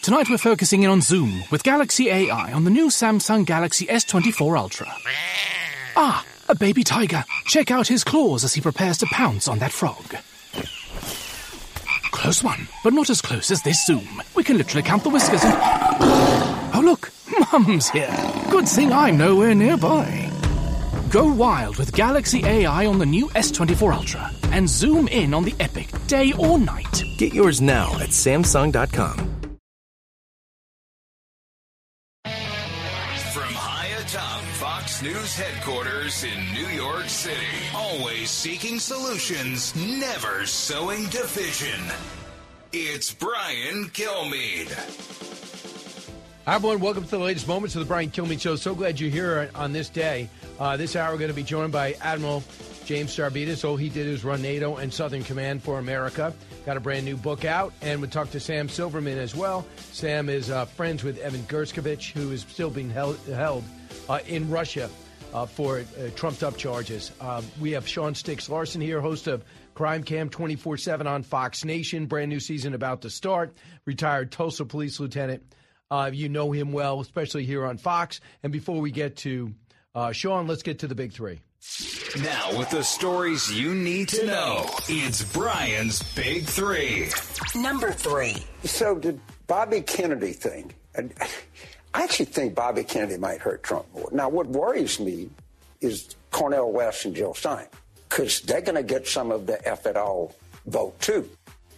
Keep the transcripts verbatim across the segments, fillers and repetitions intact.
Tonight we're focusing in on Zoom with Galaxy A I on the new Samsung Galaxy S twenty-four Ultra. Ah, a baby tiger. Check out his claws as he prepares to pounce on that frog. Close one, but not as close as this Zoom. We can literally count the whiskers and... Oh, look, Mum's here. Good thing I'm nowhere nearby. Go wild with Galaxy A I on the new S twenty-four Ultra and zoom in on the epic day or night. Get yours now at Samsung dot com. From high atop Fox News headquarters in New York City, always seeking solutions, never sowing division. It's Brian Kilmeade. Hi, everyone. Welcome to the latest moments of the Brian Kilmeade Show. So glad you're here on this day. Uh, this hour, we're going to be joined by Admiral James Stavridis. All he did is run NATO and Southern Command for America. Got a brand new book out. And we'll talk to Sam Silverman as well. Sam is uh, friends with Evan Gershkovich, who is still being held, held uh, in Russia uh, for uh, trumped-up charges. Uh, we have Sean Stix Larson here, host of Crime Cam twenty-four seven on Fox Nation. Brand new season about to start. Retired Tulsa police lieutenant. Uh, you know him well, especially here on Fox. And before we get to uh, Sean, let's get to the big three. Now, with the stories you need to know, it's Brian's Big Three. Number three. So did Bobby Kennedy think? I actually think Bobby Kennedy might hurt Trump more. Now, what worries me is Cornel West and Jill Stein, because they're going to get some of the F it all vote, too.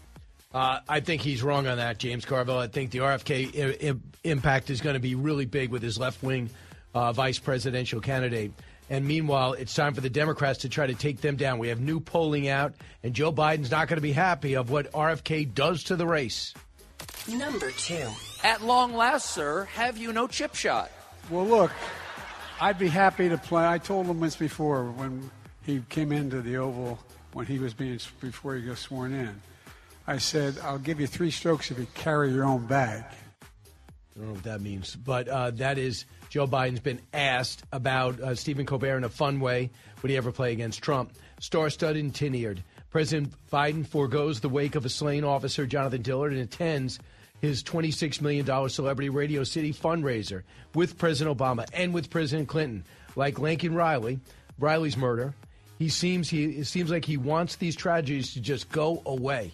Uh, I think he's wrong on that, James Carville. I think the R F K I- I- impact is going to be really big with his left-wing uh, vice presidential candidate. And meanwhile, it's time for the Democrats to try to take them down. We have new polling out, and Joe Biden's not going to be happy of what R F K does to the race. Number two. At long last, sir, have you no chip shot? Well, look, I'd be happy to play. I told him once before when he came into the Oval, when he was being, before he got sworn in, I said, I'll give you three strokes if you carry your own bag. I don't know what that means, but uh, that is Joe Biden's been asked about uh, Stephen Colbert in a fun way. Would he ever play against Trump? Star-studded and tin-eared. President Biden forgoes the wake of a slain officer, Jonathan Dillard, and attends his twenty-six million dollars Celebrity Radio City fundraiser with President Obama and with President Clinton. Like Lincoln Riley, Riley's murder, he seems he it seems like he wants these tragedies to just go away.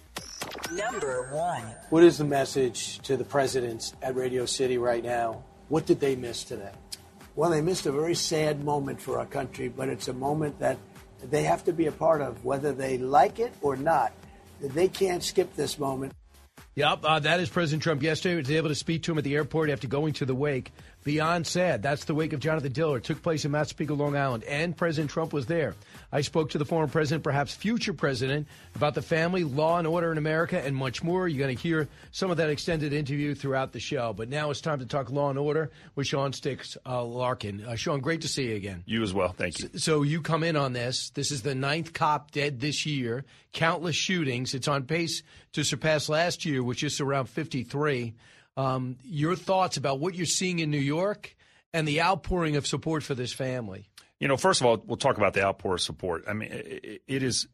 Number one. What is the message to the presidents at Radio City right now? What did they miss today? Well, they missed a very sad moment for our country, but it's a moment that they have to be a part of, whether they like it or not. They can't skip this moment. Yep, uh, that is President Trump yesterday. He was able to speak to him at the airport after going to the wake. Beyond sad, that's the wake of Jonathan Dillard. It took place in Massapequa, Long Island, and President Trump was there. I spoke to the former president, perhaps future president, about the family, law and order in America, and much more. You're going to hear some of that extended interview throughout the show. But now it's time to talk law and order with Sean Stix uh, Larkin. Uh, Sean, great to see you again. You as well. Thank you. So, so you come in on this. This is the ninth cop dead this year. Countless shootings. It's on pace to surpass last year, which is around fifty-three. Um, your thoughts about what you're seeing in New York and the outpouring of support for this family? You know, first of all, we'll talk about the outpour of support. I mean, it, it is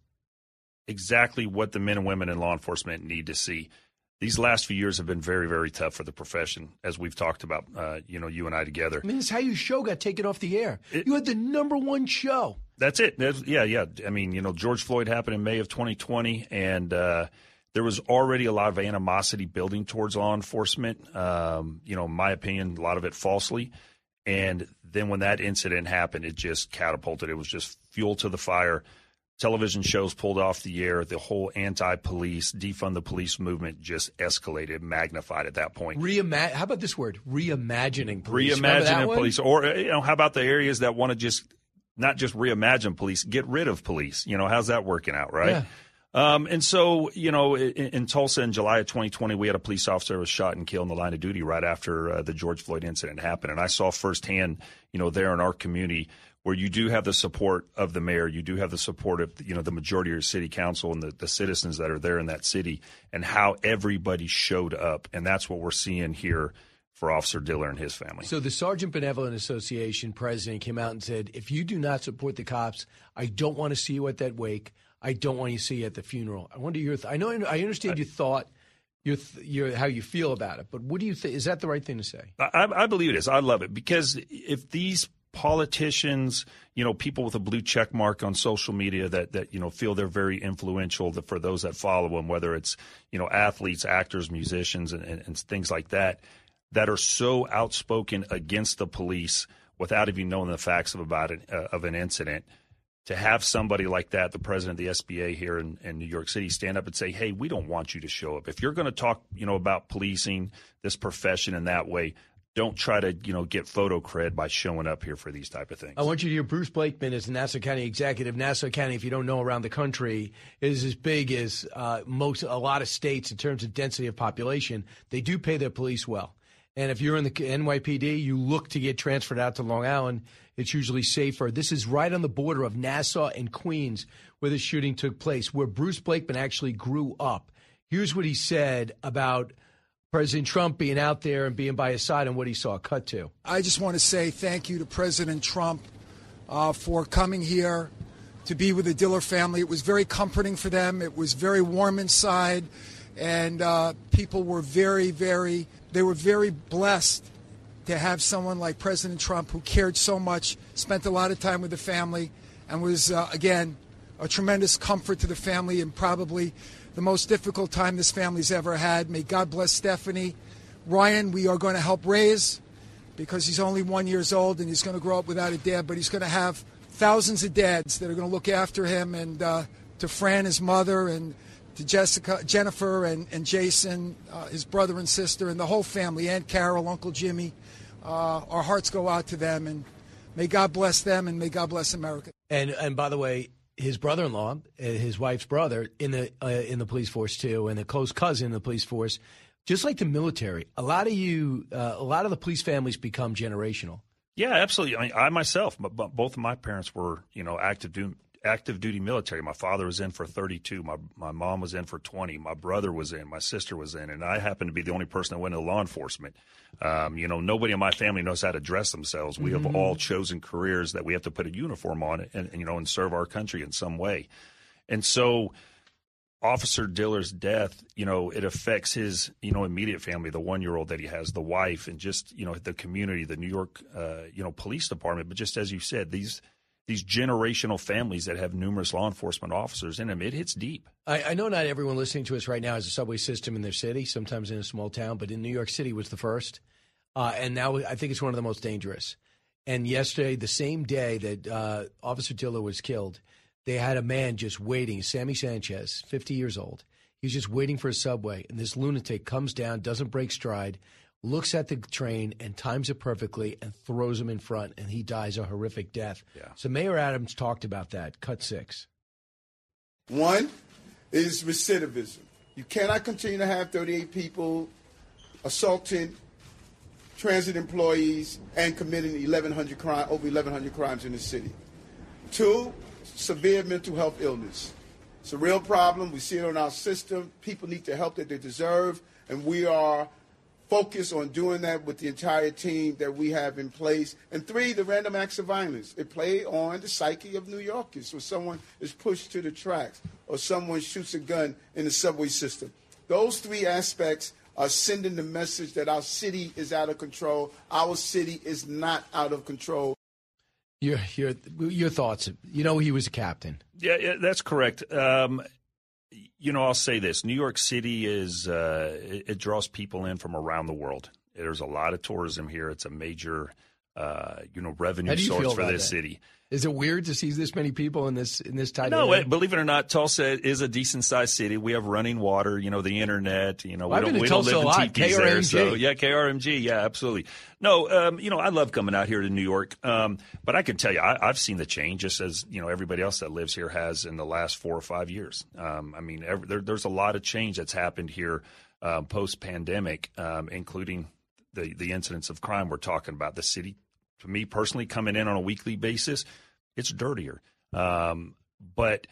exactly what the men and women in law enforcement need to see. These last few years have been very, very tough for the profession, as we've talked about, uh, you know, you and I together. I mean, it's how your show got taken off the air. It, you had the number one show. That's it. That's, yeah, yeah. I mean, you know, George Floyd happened in May of twenty twenty, and uh, there was already a lot of animosity building towards law enforcement. Um, you know, in my opinion, a lot of it falsely. And then when that incident happened, it just catapulted. It was just fuel to the fire. Television shows pulled off the air. The whole anti-police, defund the police movement just escalated, magnified at that point. Reima- How about this word? Reimagining police. Reimagining police. Or, you know, how about the areas that want to just not just reimagine police, get rid of police? You know, how's that working out, right? Yeah. Um, and so, you know, in, in Tulsa in July of twenty twenty, we had a police officer who was shot and killed in the line of duty right after uh, the George Floyd incident happened. And I saw firsthand, you know, there in our community where you do have the support of the mayor, you do have the support of, you know, the majority of your city council and the, the citizens that are there in that city, and how everybody showed up. And that's what we're seeing here for Officer Dillard and his family. So the Sergeant Benevolent Association president came out and said, if you do not support the cops, I don't want to see you at that wake. I don't want you to see you at the funeral. I wonder your th- I know I understand you thought your, your how you feel about it. But what do you think? Is that the right thing to say? I, I believe it is. I love it because if these politicians, you know, people with a blue check mark on social media that, that you know, feel they're very influential for those that follow them, whether it's, you know, athletes, actors, musicians, and, and, and things like that, that are so outspoken against the police without even knowing the facts of about it, uh, of an incident, to have somebody like that, the president of the S B A here in, in New York City, stand up and say, hey, we don't want you to show up. If you're going to talk, you know, about policing, this profession in that way, don't try to, you know, get photo cred by showing up here for these type of things. I want you to hear Bruce Blakeman is the Nassau County executive. Nassau County, if you don't know, around the country, is as big as uh, most a lot of states in terms of density of population. They do pay their police well. And if you're in the N Y P D, you look to get transferred out to Long Island. It's usually safer. This is right on the border of Nassau and Queens where the shooting took place, where Bruce Blakeman actually grew up. Here's what he said about President Trump being out there and being by his side and what he saw. Cut to. I just want to say thank you to President Trump uh, for coming here to be with the Diller family. It was very comforting for them. It was very warm inside. And uh, people were very, very, they were very blessed to have someone like President Trump who cared so much, spent a lot of time with the family, and was, uh, again, a tremendous comfort to the family and probably the most difficult time this family's ever had. May God bless Stephanie. Ryan, we are going to help raise because he's only one years old and he's going to grow up without a dad, but he's going to have thousands of dads that are going to look after him. And uh, to Fran, his mother, and to Jessica, Jennifer, and, and Jason, uh, his brother and sister, and the whole family, Aunt Carol, Uncle Jimmy, uh, our hearts go out to them. And may God bless them and may God bless America. And and by the way, his brother-in-law, his wife's brother, in the uh, in the police force too, and a close cousin in the police force. Just like the military, a lot of you, uh, a lot of the police families become generational. Yeah, absolutely. I, mean, I myself, but, but both of my parents were, you know, active duty, active duty military. My father was in for thirty-two. My my mom was in for twenty. My brother was in. My sister was in, and I happened to be the only person that went into law enforcement. Um, you know, nobody in my family knows how to dress themselves. We mm-hmm. have all chosen careers that we have to put a uniform on and, and you know, and serve our country in some way. And so, Officer Diller's death, you know, it affects his, you know, immediate family, the one-year-old that he has, the wife, and just, you know, the community, the New York, uh, you know, police department. But just as you said, these these generational families that have numerous law enforcement officers in them, it hits deep. I, I know not everyone listening to us right now has a subway system in their city, sometimes in a small town, but in New York City was the first. Uh, and now I think it's one of the most dangerous. And yesterday, the same day that uh, Officer Diller was killed, they had a man just waiting, Sammy Sanchez, fifty years old. He's just waiting for a subway, and this lunatic comes down, doesn't break stride, looks at the train and times it perfectly and throws him in front, and he dies a horrific death. Yeah. So Mayor Adams talked about that. Cut six. One is recidivism. You cannot continue to have thirty-eight people assaulting transit employees and committing eleven hundred crime, over eleven hundred crimes in the city. Two, severe mental health illness. It's a real problem. We see it on our system. People need the help that they deserve, and we are focused on doing that with the entire team that we have in place. And three, the random acts of violence. It play on the psyche of New Yorkers. So someone is pushed to the tracks or someone shoots a gun in the subway system. Those three aspects are sending the message that our city is out of control. Our city is not out of control. Your your your thoughts? You know, he was a captain. Yeah, yeah that's correct. Um, you know, I'll say this: New York City is uh, it, it draws people in from around the world. There's a lot of tourism here. It's a major, uh, you know, revenue source for this that? city. Is it weird to see this many people in this in this tight No, area? believe it or not, Tulsa is a decent sized city. We have running water, you know, the internet. You know, well, we don't, we don't live in teepees there. So yeah, K R M G, yeah, absolutely. No, um, you know, I love coming out here to New York, um, but I can tell you, I, I've seen the change, just as you know everybody else that lives here has in the last four or five years. Um, I mean, every, there, there's a lot of change that's happened here um, post pandemic, um, including the the incidents of crime we're talking about. The city, to me personally, coming in on a weekly basis. It's dirtier, um, but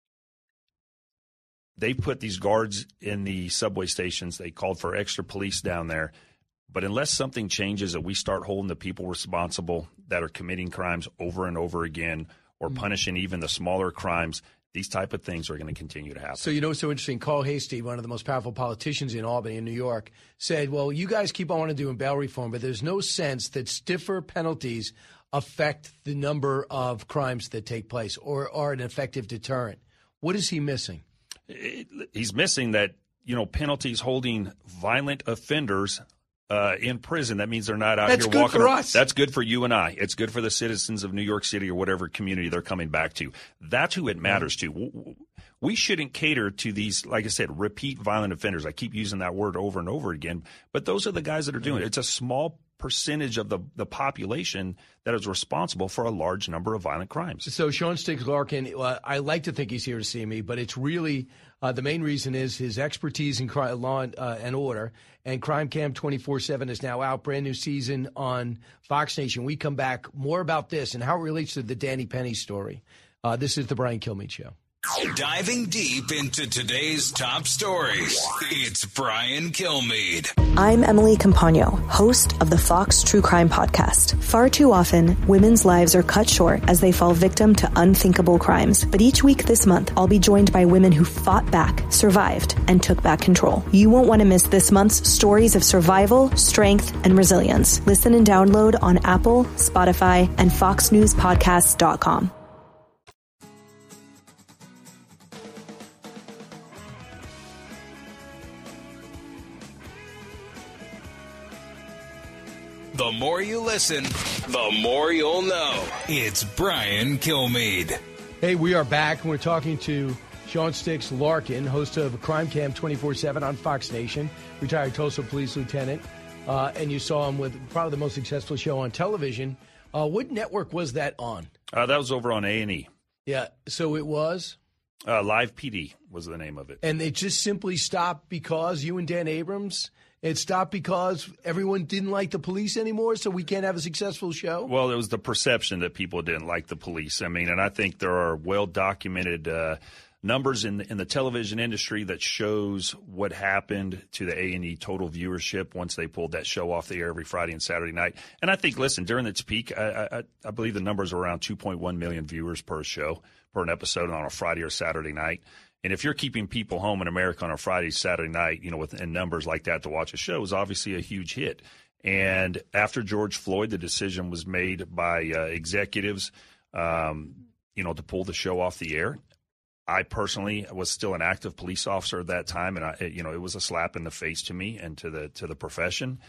they put these guards in the subway stations. They called for extra police down there. But unless something changes and we start holding the people responsible that are committing crimes over and over again or mm-hmm. punishing even the smaller crimes, these type of things are going to continue to happen. So, you know, what's so interesting. Carl Hastie, one of the most powerful politicians in Albany, in New York, said, well, you guys keep on wanting to do bail reform, but there's no sense that stiffer penalties affect the number of crimes that take place or are an effective deterrent. What is he missing? He's missing that, you know, penalties holding violent offenders Uh, in prison. That means they're not out That's here good walking for around. us. That's good for you and I. It's good for the citizens of New York City or whatever community they're coming back to. That's who it matters to. We shouldn't cater to these, like I said, repeat violent offenders. I keep using that word over and over again, but those are the guys that are doing it. It's a small percentage of the, the population that is responsible for a large number of violent crimes. So Sean Sticks Larkin, uh, I like to think he's here to see me, but it's really uh, the main reason is his expertise in crime, law and, uh, and order. And Crime Cam twenty-four seven is now out, brand new season on Fox Nation. We come back more about this and how it relates to the Danny Penny story. Uh, this is the Brian Kilmeade Show. Diving deep into today's top stories, it's Brian Kilmeade. I'm Emily Campagno, host of the Fox True Crime Podcast. Far too often, women's lives are cut short as they fall victim to unthinkable crimes. But each week this month, I'll be joined by women who fought back, survived, and took back control. You won't want to miss this month's stories of survival, strength, and resilience. Listen and download on Apple, Spotify, and fox news podcasts dot com. The more you listen, the more you'll know. It's Brian Kilmeade. Hey, we are back, and we're talking to Sean Sticks Larkin, host of Crime Cam twenty-four seven on Fox Nation, retired Tulsa police lieutenant, uh, and you saw him with probably the most successful show on television. Uh, what network was that on? Uh, that was over on A and E. Yeah, so it was? Uh, Live P D was the name of it. And they just simply stopped because you and Dan Abrams... It stopped because everyone didn't like the police anymore, so we can't have a successful show? Well, it was the perception that people didn't like the police. I mean, and I think there are well-documented uh, numbers in the, in the television industry that shows what happened to the A and E total viewership once they pulled that show off the air every Friday and Saturday night. And I think, listen, during its peak, I, I, I believe the numbers are around two point one million viewers per show, per an episode on a Friday or Saturday night. And if you're keeping people home in America on a Friday, Saturday night, you know, with in numbers like that to watch a show is obviously a huge hit. And after George Floyd, the decision was made by uh, executives, um, you know, to pull the show off the air. I personally was still an active police officer at that time, and I, you know, it was a slap in the face to me and to the to the profession.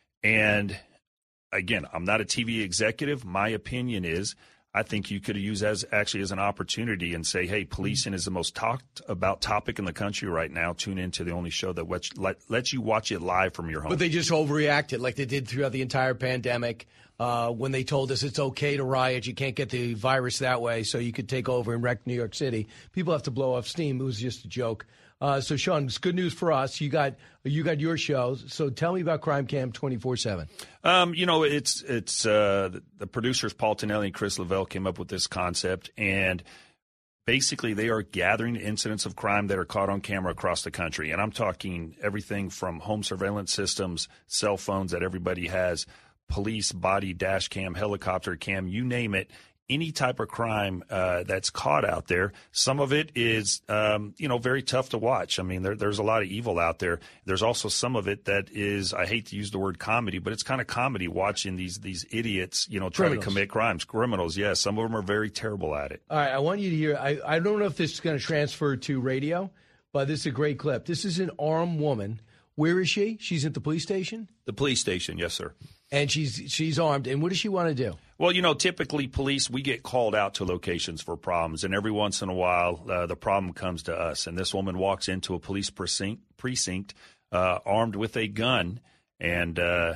And again, I'm not a T V executive. My opinion is, I think you could use as actually as an opportunity and say, hey, policing is the most talked about topic in the country right now. Tune into the only show that lets, let, lets you watch it live from your home. But they just overreacted like they did throughout the entire pandemic uh, when they told us it's okay to riot. You can't get the virus that way, so you could take over and wreck New York City. People have to blow off steam. It was just a joke. Uh, so, Sean, it's good news for us. You got you got your show. So tell me about Crime Cam twenty-four seven. Um, you know, it's it's uh, the, the producers Paul Tonelli and Chris Lavelle came up with this concept, and basically they are gathering incidents of crime that are caught on camera across the country. And I'm talking everything from home surveillance systems, cell phones that everybody has, police, body, dash cam, helicopter cam, you name it. Any type of crime uh, that's caught out there, some of it is, um, you know, very tough to watch. I mean, there, there's a lot of evil out there. There's also some of it that is, I hate to use the word comedy, but it's kind of comedy watching these these idiots, you know, try Criminals. to commit crimes. Criminals, yes. Some of them are very terrible at it. All right, I want you to hear. I, I don't know if this is going to transfer to radio, but this is a great clip. This is an armed woman. Where is she? She's at the police station? The police station, yes, sir. And she's she's armed. And what does she want to do? Well, you know, typically police, we get called out to locations for problems. And every once in a while, uh, the problem comes to us. And this woman walks into a police precinct, precinct uh, armed with a gun and uh,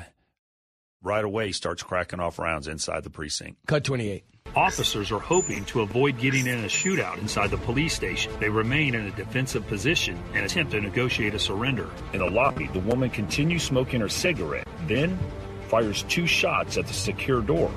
right away starts cracking off rounds inside the precinct. Cut twenty-eight. Officers are hoping to avoid getting in a shootout inside the police station. They remain in a defensive position and attempt to negotiate a surrender. In the lobby, the woman continues smoking her cigarette, then fires two shots at the secure door.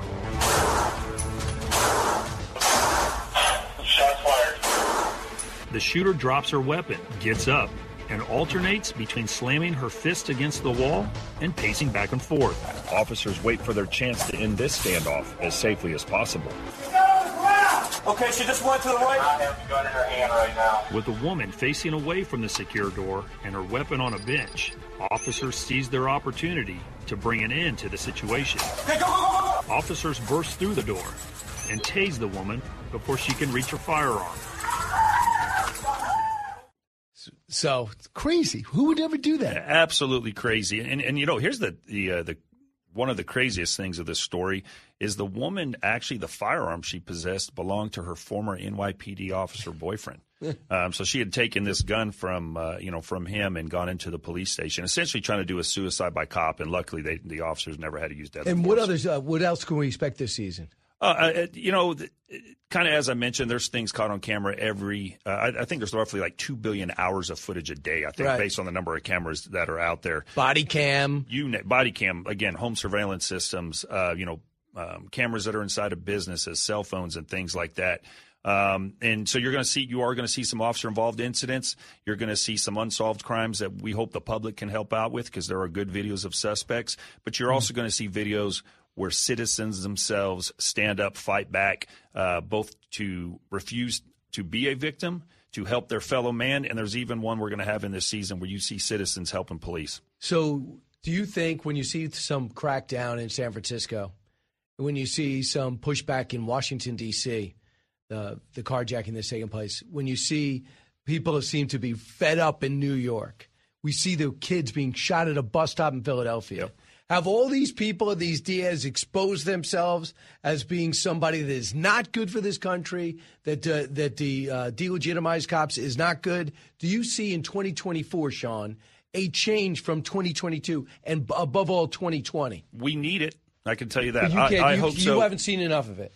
Shots fired. The shooter drops her weapon, gets up, and alternates between slamming her fist against the wall and pacing back and forth. Officers wait for their chance to end this standoff as safely as possible. Okay, she just went to the right. I have the gun in her hand right now. With the woman facing away from the secure door and her weapon on a bench, officers seized their opportunity to bring an end to the situation. Hey, go, go, go, go. Officers burst through the door and tased the woman before she can reach her firearm. So crazy. Who would ever do that? Absolutely crazy. And and you know, here's the the uh, the one of the craziest things of this story is the woman actually the firearm she possessed belonged to her former N Y P D officer boyfriend. um, so she had taken this gun from uh, you know from him and gone into the police station, essentially trying to do a suicide by cop. And luckily, they, the officers never had to use deadly And force. what others? Uh, what else can we expect this season? Uh, uh, you know, kind of as I mentioned, there's things caught on camera every. Uh, I, I think there's roughly like two billion hours of footage a day. I think Right. based on the number of cameras that are out there. Body cam, you body cam again, home surveillance systems. Uh, you know, um, cameras that are inside of businesses, cell phones, and things like that. Um, and so you're going to see, you are going to see some officer-involved incidents. You're going to see some unsolved crimes that we hope the public can help out with because there are good videos of suspects. But you're also going to see videos where citizens themselves stand up, fight back, uh, both to refuse to be a victim, to help their fellow man. And there's even one we're going to have in this season where you see citizens helping police. So do you think when you see some crackdown in San Francisco, when you see some pushback in Washington, D C, the, the carjacking that's taking place, when you see people seem to be fed up in New York, we see the kids being shot at a bus stop in Philadelphia. Yep. Have all these people, these Diaz, exposed themselves as being somebody that is not good for this country, that uh, that the uh, delegitimized cops is not good? Do you see in twenty twenty-four, Sean, a change from twenty twenty-two and b- above all twenty twenty? We need it. I can tell you that. You I, can't- I you- hope you so. haven't seen enough of it.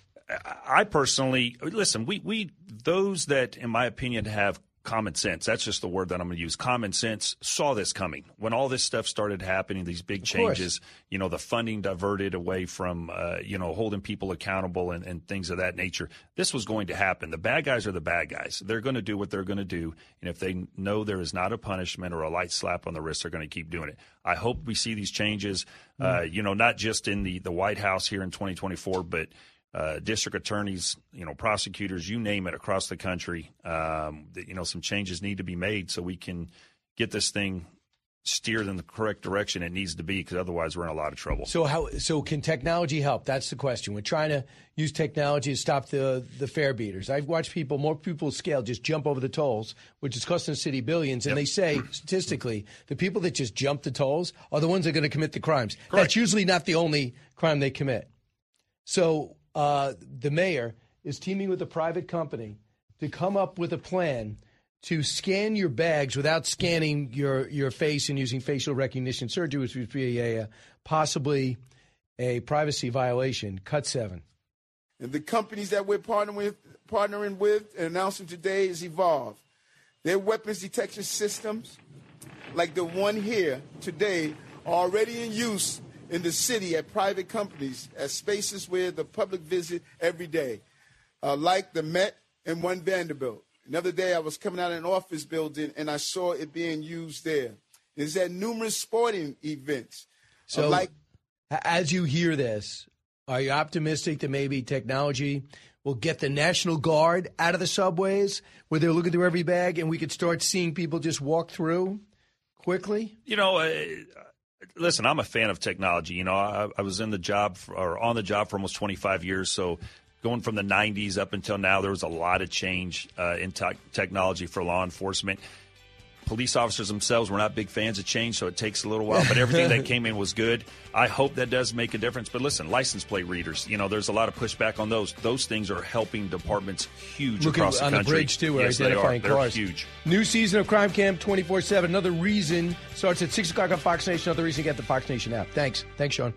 I personally, listen, we, we those that, in my opinion, have common sense, that's just the word that I'm going to use, common sense, saw this coming. When all this stuff started happening, these big changes, you know, the funding diverted away from, uh, you know, holding people accountable and, and things of that nature, this was going to happen. The bad guys are the bad guys. They're going to do what they're going to do. And if they know there is not a punishment or a light slap on the wrist, they're going to keep doing it. I hope we see these changes, uh, you know, not just in the, the White House here in twenty twenty-four, but Uh, district attorneys, you know, prosecutors, you name it, across the country. Um, that, you know, some changes need to be made so we can get this thing steered in the correct direction it needs to be, because otherwise we're in a lot of trouble. So how? So can technology help? That's the question. We're trying to use technology to stop the the fare beaters. I've watched people, more people scale, just jump over the tolls, which is costing the city billions. And Yep. they say statistically, the people that just jump the tolls are the ones that are going to commit the crimes. Correct. That's usually not the only crime they commit. So uh, the mayor is teaming with a private company to come up with a plan to scan your bags without scanning your, your face and using facial recognition surgery, which would be a, a possibly a privacy violation. Cut seven. And the companies that we're partnering with, partnering with and announcing today is Evolve. Their weapons detection systems, like the one here today, are already in use in the city at private companies, at spaces where the public visit every day, uh, like the Met and One Vanderbilt. Another day I was coming out of an office building and I saw it being used there. It's at numerous sporting events. So uh, like as you hear this, are you optimistic that maybe technology will get the National Guard out of the subways where they're looking through every bag and we could start seeing people just walk through quickly? You know, uh, listen, I'm a fan of technology. You know, I, I was in the job for, or on the job for almost twenty-five years. So going from the nineties up until now, there was a lot of change uh, in te- technology for law enforcement. Police officers themselves were not big fans of change, so it takes a little while. But everything that came in was good. I hope that does make a difference. But listen, license plate readers, you know, there's a lot of pushback on those. Those things are helping departments huge Looking across the on country. the bridge, too, where yes, identifying they are. cars. They're huge. New season of Crime Camp twenty-four seven. Another reason starts at six o'clock on Fox Nation. Another reason to get the Fox Nation app. Thanks. Thanks, Sean.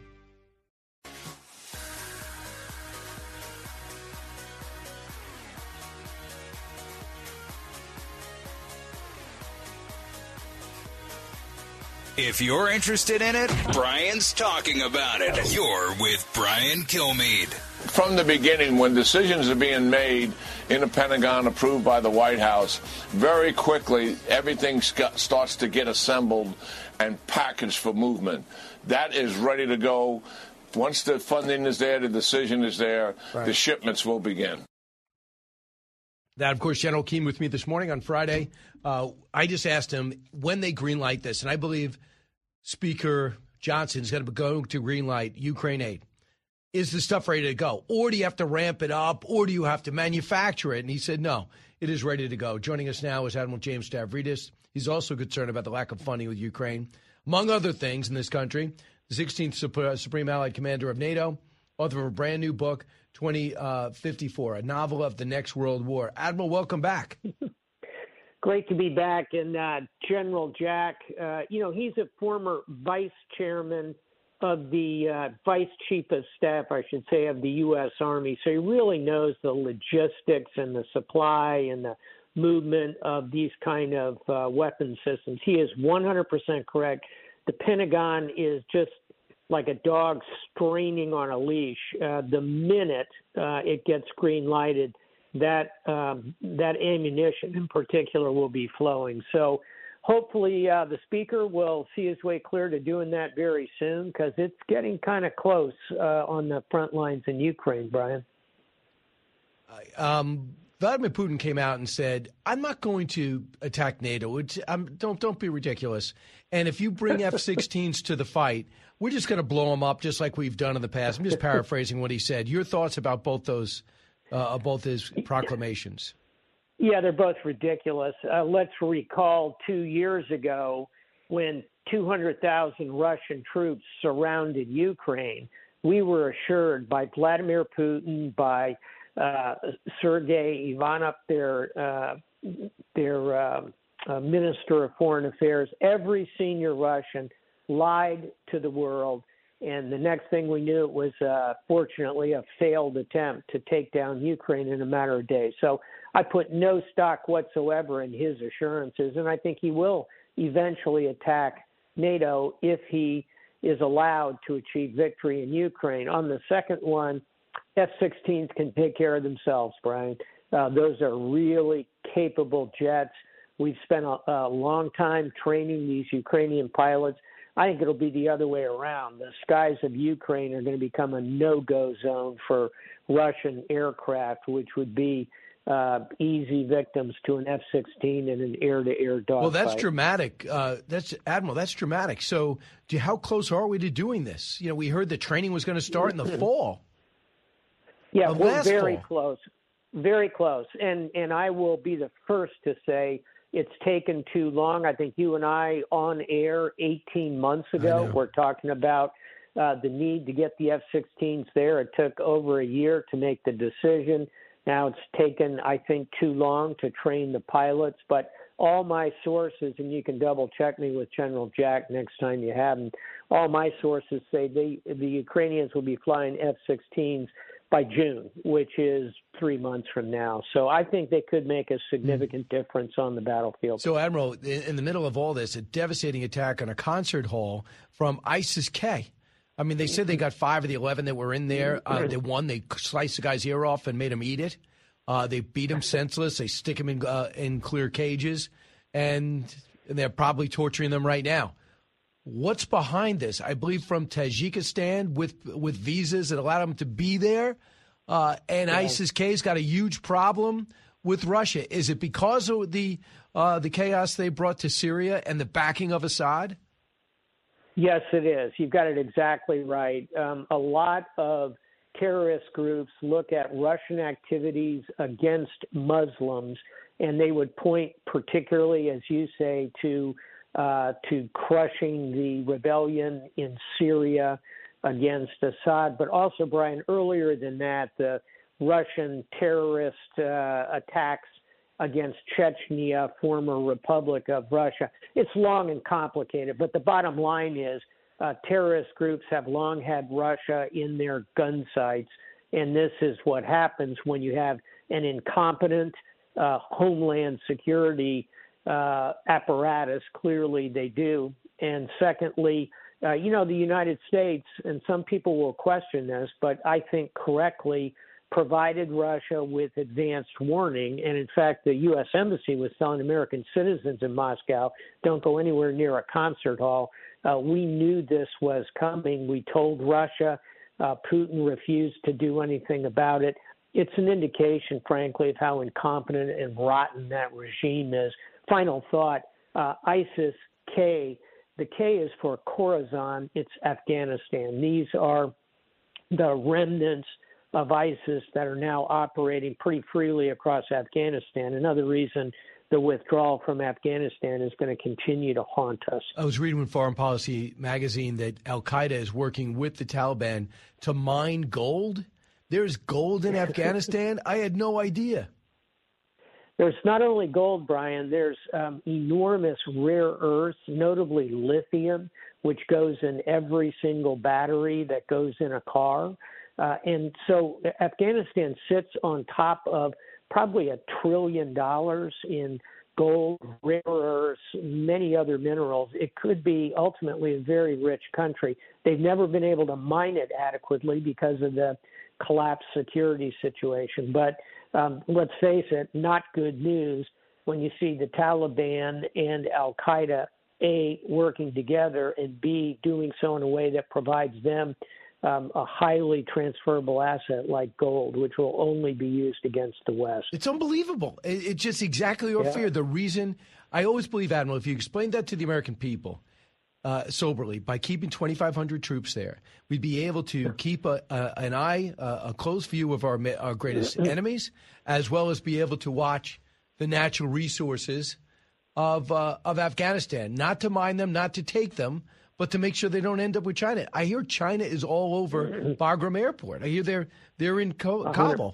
If you're interested in it, Brian's talking about it. You're with Brian Kilmeade. From the beginning, when decisions are being made in the Pentagon, approved by the White House, very quickly everything sc- starts to get assembled and packaged for movement. That is ready to go. Once the funding is there, the decision is there, Right. the shipments will begin. That, of course, General Keane with me this morning on Friday. Uh, I just asked him when they greenlight this, and I believe Speaker Johnson is going to go to greenlight Ukraine aid. Is the stuff ready to go? Or do you have to ramp it up? Or do you have to manufacture it? And he said, no, it is ready to go. Joining us now is Admiral James Stavridis. He's also concerned about the lack of funding with Ukraine. Among other things in this country, the sixteenth Supreme Allied Commander of NATO, author of a brand new book, twenty fifty-four, a novel of the next world war. Admiral, welcome back. Great to be back. And uh, General Jack, uh, you know, he's a former vice chairman of the uh, vice chief of staff, I should say, of the U S Army. So he really knows the logistics and the supply and the movement of these kind of uh, weapon systems. He is one hundred percent correct. The Pentagon is just like a dog straining on a leash. Uh, the minute uh, it gets green lighted, that um, that ammunition in particular will be flowing. So hopefully uh, the speaker will see his way clear to doing that very soon, because it's getting kind of close uh, on the front lines in Ukraine, Brian. Um, Vladimir Putin came out and said, I'm not going to attack NATO. It's, um, don't, don't be ridiculous. And if you bring F sixteens to the fight, we're just going to blow them up just like we've done in the past. I'm just paraphrasing what he said. Your thoughts about both those, uh, both his proclamations? Yeah, they're both ridiculous. Uh, let's recall two years ago when two hundred thousand Russian troops surrounded Ukraine. We were assured by Vladimir Putin, by uh, Sergei Ivanov, their uh, their uh, uh, Minister of Foreign Affairs, every senior Russian lied to the world. And the next thing we knew, it was uh, fortunately a failed attempt to take down Ukraine in a matter of days. So I put no stock whatsoever in his assurances, and I think he will eventually attack NATO if he is allowed to achieve victory in Ukraine. On the second one, F sixteens can take care of themselves, Brian. Uh, those are really capable jets. We've spent a, a long time training these Ukrainian pilots. I think it'll be the other way around. The skies of Ukraine are going to become a no-go zone for Russian aircraft, which would be uh, easy victims to an F sixteen and an air-to-air dogfight. Well, that's dramatic. Uh, that's Admiral. That's dramatic. So, do, how close are we to doing this? You know, we heard that training was going to start in the fall. Yeah, we're last very fall. close, very close. And and I will be the first to say it's taken too long. I think you and I on air eighteen months ago were talking about uh, the need to get the F sixteens there. It took over a year to make the decision. Now it's taken, I think, too long to train the pilots. But all my sources, and you can double check me with General Jack next time you have him, all my sources say they, the Ukrainians will be flying F sixteens by June, which is three months from now. So I think they could make a significant mm. difference on the battlefield. So, Admiral, in the middle of all this, a devastating attack on a concert hall from ISIS-K. I mean, they said they got five of the eleven that were in there. Uh, they won. They sliced the guy's ear off and made him eat it. Uh, they beat him senseless. They stick him in, uh, in clear cages, and they're probably torturing them right now. What's behind this? I believe from Tajikistan with with visas that allow them to be there. Uh, and yeah. ISIS-K's got a huge problem with Russia. Is it because of the uh, the chaos they brought to Syria and the backing of Assad? Yes, it is. You've got it exactly right. Um, a lot of terrorist groups look at Russian activities against Muslims, and they would point particularly, as you say, to Uh, to crushing the rebellion in Syria against Assad. But also, Brian, earlier than that, the Russian terrorist uh, attacks against Chechnya, former Republic of Russia. It's long and complicated, but the bottom line is uh, terrorist groups have long had Russia in their gun sights, and this is what happens when you have an incompetent uh, homeland security Uh, apparatus. Clearly they do. And secondly, uh, you know, the United States, and some people will question this, but I think correctly provided Russia with advanced warning. And in fact, the U S Embassy was telling American citizens in Moscow, don't go anywhere near a concert hall. Uh, we knew this was coming. We told Russia. Uh, Putin refused to do anything about it. it's an indication, frankly, of how incompetent and rotten that regime is. Final thought, uh, ISIS-K, the K is for Khorasan, it's Afghanistan. These are the remnants of ISIS that are now operating pretty freely across Afghanistan. Another reason the withdrawal from Afghanistan is going to continue to haunt us. I was reading in Foreign Policy magazine that Al-Qaeda is working with the Taliban to mine gold. There's gold in Afghanistan? I had no idea. There's not only gold, Brian, there's um, enormous rare earths, notably lithium, which goes in every single battery that goes in a car. Uh, and so Afghanistan sits on top of probably a trillion dollars in gold, rare earths, many other minerals. It could be ultimately a very rich country. They've never been able to mine it adequately because of the collapsed security situation. But um, let's face it, not good news when you see the Taliban and Al-Qaeda, A, working together, and B, doing so in a way that provides them Um, a highly transferable asset like gold, which will only be used against the West. It's unbelievable. It, it's just exactly our Yeah. fear. The reason I always believe, Admiral, if you explain that to the American people uh, soberly, by keeping twenty-five hundred troops there, we'd be able to keep a, a, an eye, a, a close view of our, our greatest enemies, as well as be able to watch the natural resources of uh, of Afghanistan, not to mine them, not to take them, but to make sure they don't end up with China. I hear China is all over Bagram Airport. I hear they're they're in Kabul. one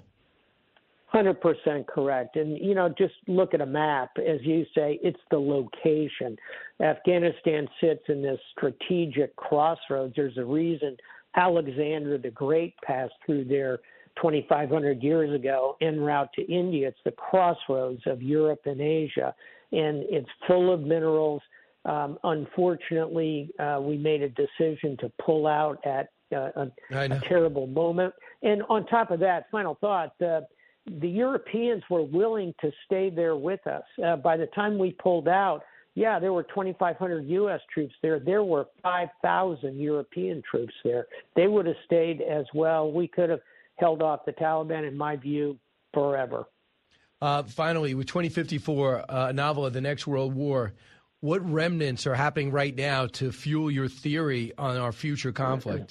hundred percent correct. And, you know, just look at a map. As you say, it's the location. Afghanistan sits in this strategic crossroads. There's a reason Alexander the Great passed through there twenty-five hundred years ago en route to India. It's the crossroads of Europe and Asia, and it's full of minerals. Um, unfortunately, uh, we made a decision to pull out at uh, a, a terrible moment. And on top of that, final thought, uh, the Europeans were willing to stay there with us. Uh, by the time we pulled out, yeah, there were twenty-five hundred U S troops there. There were five thousand European troops there. They would have stayed as well. We could have held off the Taliban, in my view, forever. Uh, finally, with twenty fifty-four, uh, a novel of the next world war, what remnants are happening right now to fuel your theory on our future conflict?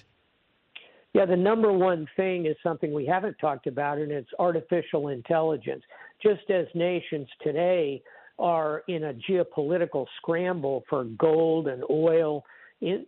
Yeah, the number one thing is something we haven't talked about, and it's artificial intelligence. Just as nations today are in a geopolitical scramble for gold and oil, in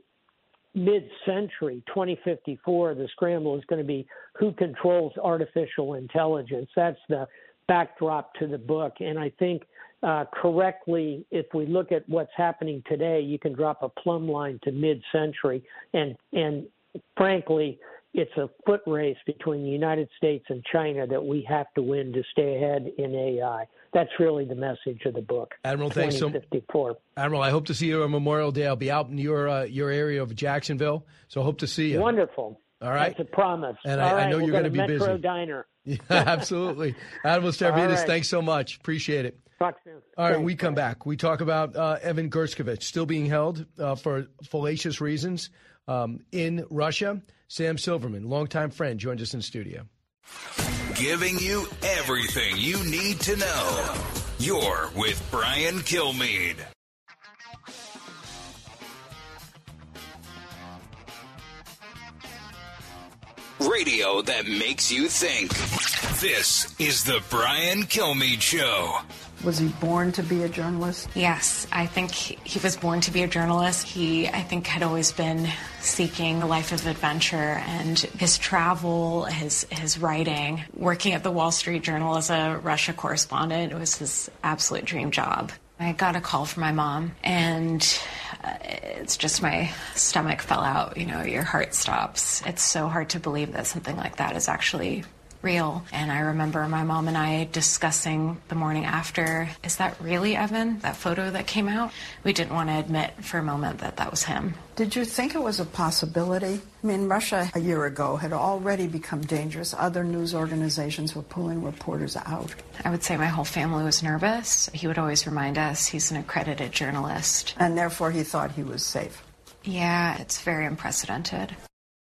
mid-century, twenty fifty-four, the scramble is going to be who controls artificial intelligence. That's the backdrop to the book, and I think Uh, correctly, if we look at what's happening today, you can drop a plumb line to mid-century, and and frankly, it's a foot race between the United States and China that we have to win to stay ahead in A I. That's really the message of the book. Admiral, thanks so much. Admiral, I hope to see you on Memorial Day. I'll be out in your uh, your area of Jacksonville, so I hope to see you. Wonderful. All right. That's a promise. And All I, right, I know we'll you're going to be Metro busy. Diner. Yeah, absolutely. Admiral Stavridis, right. thanks so much. Appreciate it. Talk soon. All right, Thanks, we come Brian. back. We talk about uh, Evan Gershkovich still being held uh, for fallacious reasons um, in Russia. Sam Silverman, longtime friend, joins us in studio. Giving you everything you need to know. You're with Brian Kilmeade. Radio that makes you think. This is the Brian Kilmeade Show. Was he born to be a journalist? Yes, I think he was born to be a journalist. He, I think, had always been seeking a life of adventure, and his travel, his his writing, working at the Wall Street Journal as a Russia correspondent, it was his absolute dream job. I got a call from my mom, and uh, it's just my stomach fell out. You know, your heart stops. It's so hard to believe that something like that is actually real. And I remember my mom and I discussing the morning after, is that really Evan, that photo that came out? We didn't want to admit for a moment that that was him. Did you think it was a possibility? I mean, Russia a year ago had already become dangerous. Other news organizations were pulling reporters out. I would say my whole family was nervous. He would always remind us he's an accredited journalist. And therefore he thought he was safe. Yeah, it's very unprecedented.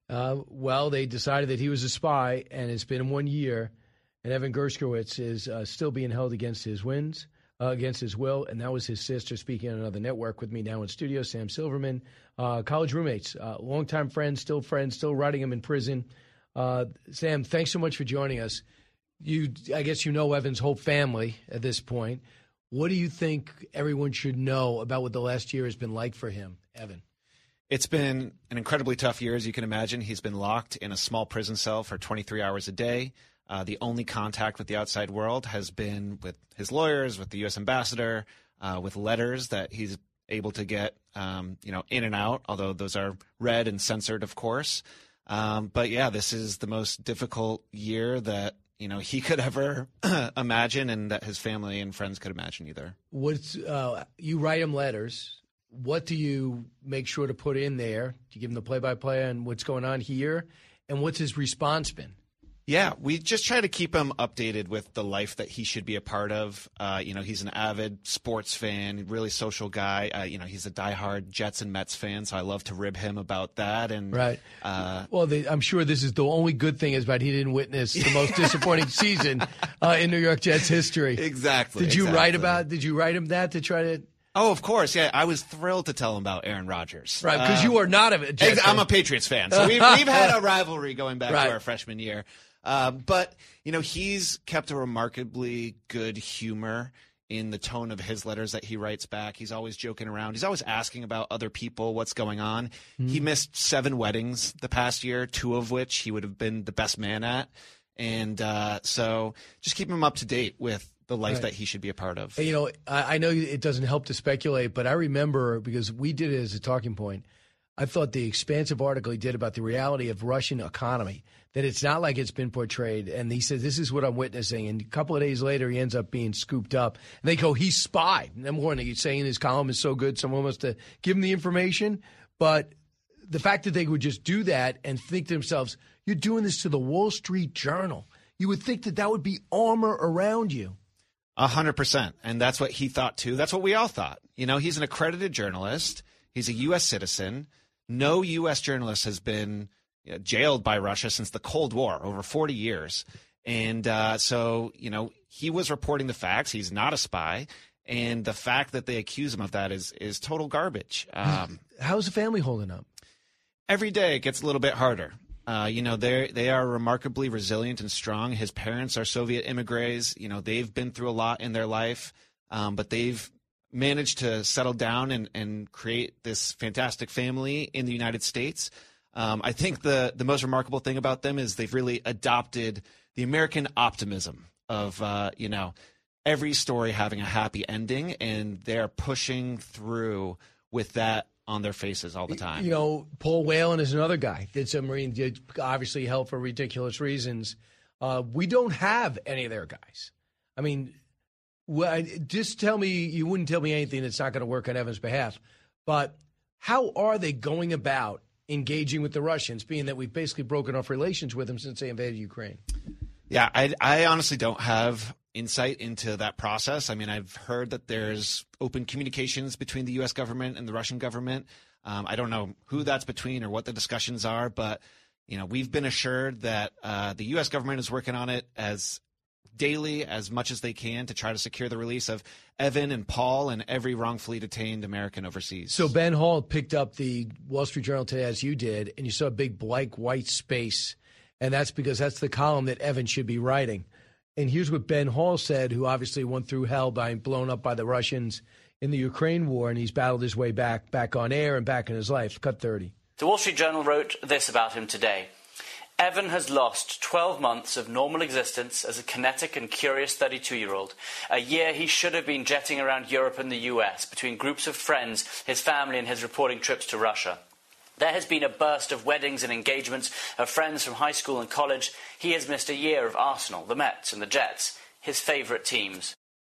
Uh, well, they decided that he was a spy, and it's been one year, and Evan Gershkowitz is uh, still being held against his wins, uh, against his will, and that was his sister speaking on another network with me now in studio, Sam Silverman. Uh, college roommates, uh, longtime friends, still friends, still writing him in prison. Uh, Sam, thanks so much for joining us. You, I guess you know Evan's whole family at this point. What do you think everyone should know about what the last year has been like for him, Evan? It's been an incredibly tough year, as you can imagine. He's been locked in a small prison cell for twenty-three hours a day. Uh, the only contact with the outside world has been with his lawyers, with the U S ambassador, uh, with letters that he's able to get, um, you know, in and out, although those are read and censored, of course. Um, but, yeah, this is the most difficult year that, you know, he could ever imagine and that his family and friends could imagine either. What's uh, you write him letters. What do you make sure to put in there? Do you give him the play-by-play on what's going on here? And what's his response been? Yeah, we just try to keep him updated with the life that he should be a part of. Uh, you know, he's an avid sports fan, really social guy. Uh, you know, he's a diehard Jets and Mets fan, so I love to rib him about that. And right. Uh, well, they, I'm sure this is the only good thing is that he didn't witness the most disappointing season uh, in New York Jets history. Exactly. Did you exactly. write about? Did you write him that to try to? Oh, of course. Yeah, I was thrilled to tell him about Aaron Rodgers. Right, because uh, you are not a Jets I'm fan. a Patriots fan, so we've, we've had a rivalry going back right. to our freshman year. Uh, but, you know, he's kept a remarkably good humor in the tone of his letters that he writes back. He's always joking around. He's always asking about other people, what's going on. Mm-hmm. He missed seven weddings the past year, two of which he would have been the best man at. And uh, so just keep him up to date with the life right. that he should be a part of. You know, I, I know it doesn't help to speculate, but I remember, because we did it as a talking point, I thought the expansive article he did about the reality of Russian economy, that it's not like it's been portrayed. And he said, this is what I'm witnessing. And a couple of days later, he ends up being scooped up. And they go, he spied. Number one, he's saying his column is so good, someone must have given him the information. But the fact that they would just do that and think to themselves, you're doing this to the Wall Street Journal. You would think that that would be armor around you. A hundred percent. And that's what he thought, too. That's what we all thought. You know, he's an accredited journalist. He's a U S citizen. No U S journalist has been you know, jailed by Russia since the Cold War, over forty years. And uh, so, you know, he was reporting the facts. He's not a spy. And the fact that they accuse him of that is is total garbage. Um, How's the family holding up? Every day it gets a little bit harder. Uh, you know, they they are remarkably resilient and strong. His parents are Soviet immigrants. You know, they've been through a lot in their life, um, but they've managed to settle down and, and create this fantastic family in the United States. Um, I think the, the most remarkable thing about them is they've really adopted the American optimism of, uh, you know, every story having a happy ending, and they're pushing through with that on their faces all the time. You know, Paul Whelan is another guy. Did some Marine, did obviously held for ridiculous reasons. Uh, we don't have any of their guys. I mean, well, just tell me, you wouldn't tell me anything that's not going to work on Evan's behalf. But how are they going about engaging with the Russians, being that we've basically broken off relations with them since they invaded Ukraine? Yeah, I, I honestly don't have insight into that process. I mean, I've heard that there's open communications between the U S government and the Russian government. Um, I don't know who that's between or what the discussions are, but you know, we've been assured that uh, the U S government is working on it as daily as much as they can to try to secure the release of Evan and Paul and every wrongfully detained American overseas. So Ben Hall picked up the Wall Street Journal today, as you did, and you saw a big blank white space, and that's because that's the column that Evan should be writing. And here's what Ben Hall said, who obviously went through hell by being blown up by the Russians in the Ukraine war, and he's battled his way back, back on air and back in his life. Cut thirty. The Wall Street Journal wrote this about him today. Evan has lost twelve months of normal existence as a kinetic and curious thirty-two-year-old. A year he should have been jetting around Europe and the U S between groups of friends, his family and his reporting trips to Russia. There has been a burst of weddings and engagements of friends from high school and college. He has missed a year of Arsenal, the Mets and the Jets, his favourite teams.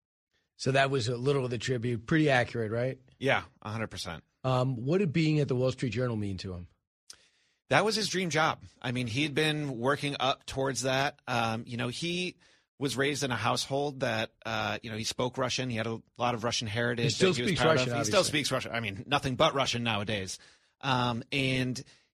So that was a little of the tribute. Pretty accurate, right? Yeah, one hundred percent. Um, what did being at the Wall Street Journal mean to him? That was his dream job. I mean, he'd been working up towards that. Um, you know, he was raised in a household that, uh, you know, he spoke Russian. He had a lot of Russian heritage. He still that he speaks was proud Russian, of. He still speaks Russian. I mean, nothing but Russian nowadays. Um, and,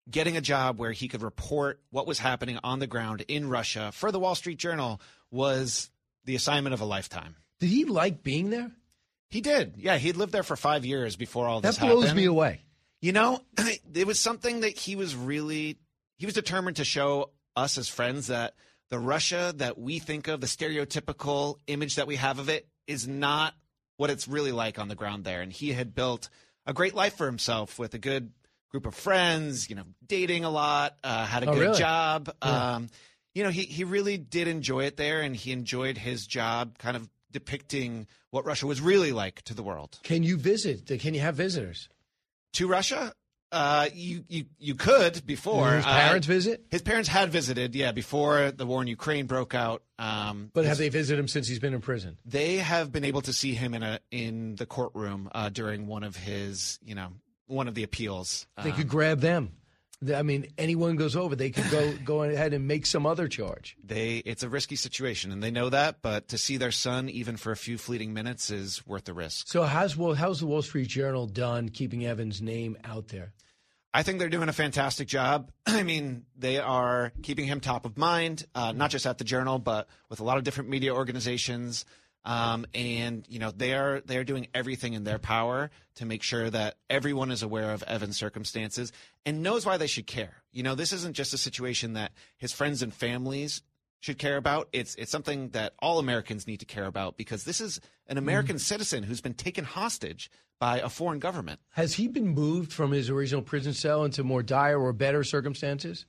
getting a job where he could report what was happening on the ground in Russia for the Wall Street Journal was the assignment of a lifetime. Did he like being there? He did. Yeah, he'd lived there for five years before all this That blows happened. me away. You know, it was something that he was really, he was determined to show us as friends that the Russia that we think of, the stereotypical image that we have of it, is not what it's really like on the ground there. And he had built a great life for himself with a good group of friends, you know, dating a lot, uh, had a Oh, good really? job. Yeah. Um, you know, he, he really did enjoy it there, and he enjoyed his job kind of depicting what Russia was really like to the world. Can you visit? Can you have visitors? To Russia? Uh, you, you, you could before. Did his parents uh, visit? His parents had visited, yeah, before the war in Ukraine broke out. Um, But have his- they visited him since he's been in prison? They have been able to see him in a in the courtroom uh, during one of his, you know, one of the appeals. They Um, could grab them. I mean, anyone goes over, they could go go ahead and make some other charge. They, it's a risky situation, and they know that. But to see their son, even for a few fleeting minutes, is worth the risk. So how's well, how's the Wall Street Journal done keeping Evan's name out there? I think they're doing a fantastic job. I mean, they are keeping him top of mind, uh, not just at the Journal, but with a lot of different media organizations. Um, and you know, they are they are doing everything in their power to make sure that everyone is aware of Evan's circumstances and knows why they should care. You know, this isn't just a situation that his friends and families should care about. It's it's something that all Americans need to care about, because this is an American mm. citizen who's been taken hostage by a foreign government. Has he been moved from his original prison cell into more dire or better circumstances?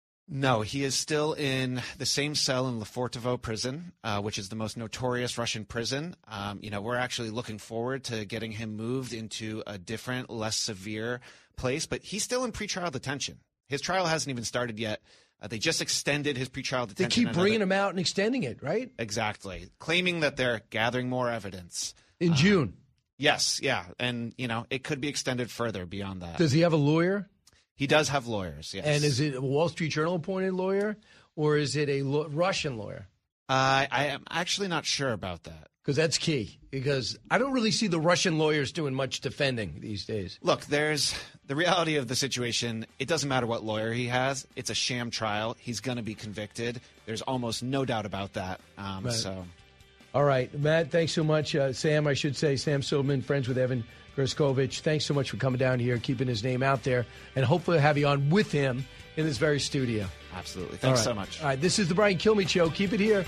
No, he is still in the same cell in Lefortovo prison, uh, which is the most notorious Russian prison. Um, you know, we're actually looking forward to getting him moved into a different, less severe place, but he's still in pretrial detention. His trial hasn't even started yet. Uh, they just extended his pretrial detention. They keep another- bringing him out and extending it, right? Exactly. Claiming that they're gathering more evidence. In Uh, June. Yes, yeah. And, you know, it could be extended further beyond that. Does he have a lawyer? He does have lawyers, yes. And is it a Wall Street Journal appointed lawyer, or is it a lo- Russian lawyer? Uh, I am actually not sure about that. Because that's key. Because I don't really see the Russian lawyers doing much defending these days. Look, there's the reality of the situation. It doesn't matter what lawyer he has. It's a sham trial. He's going to be convicted. There's almost no doubt about that. Um, Right. So, All right, Matt, thanks so much. Uh, Sam, I should say, Sam Silverman, friends with Evan Gerskovich. Thanks so much for coming down here, keeping his name out there, and hopefully have you on with him in this very studio. absolutely. Thanks All so right. much. All right, this is the Brian Kilmeade Show. Keep it here.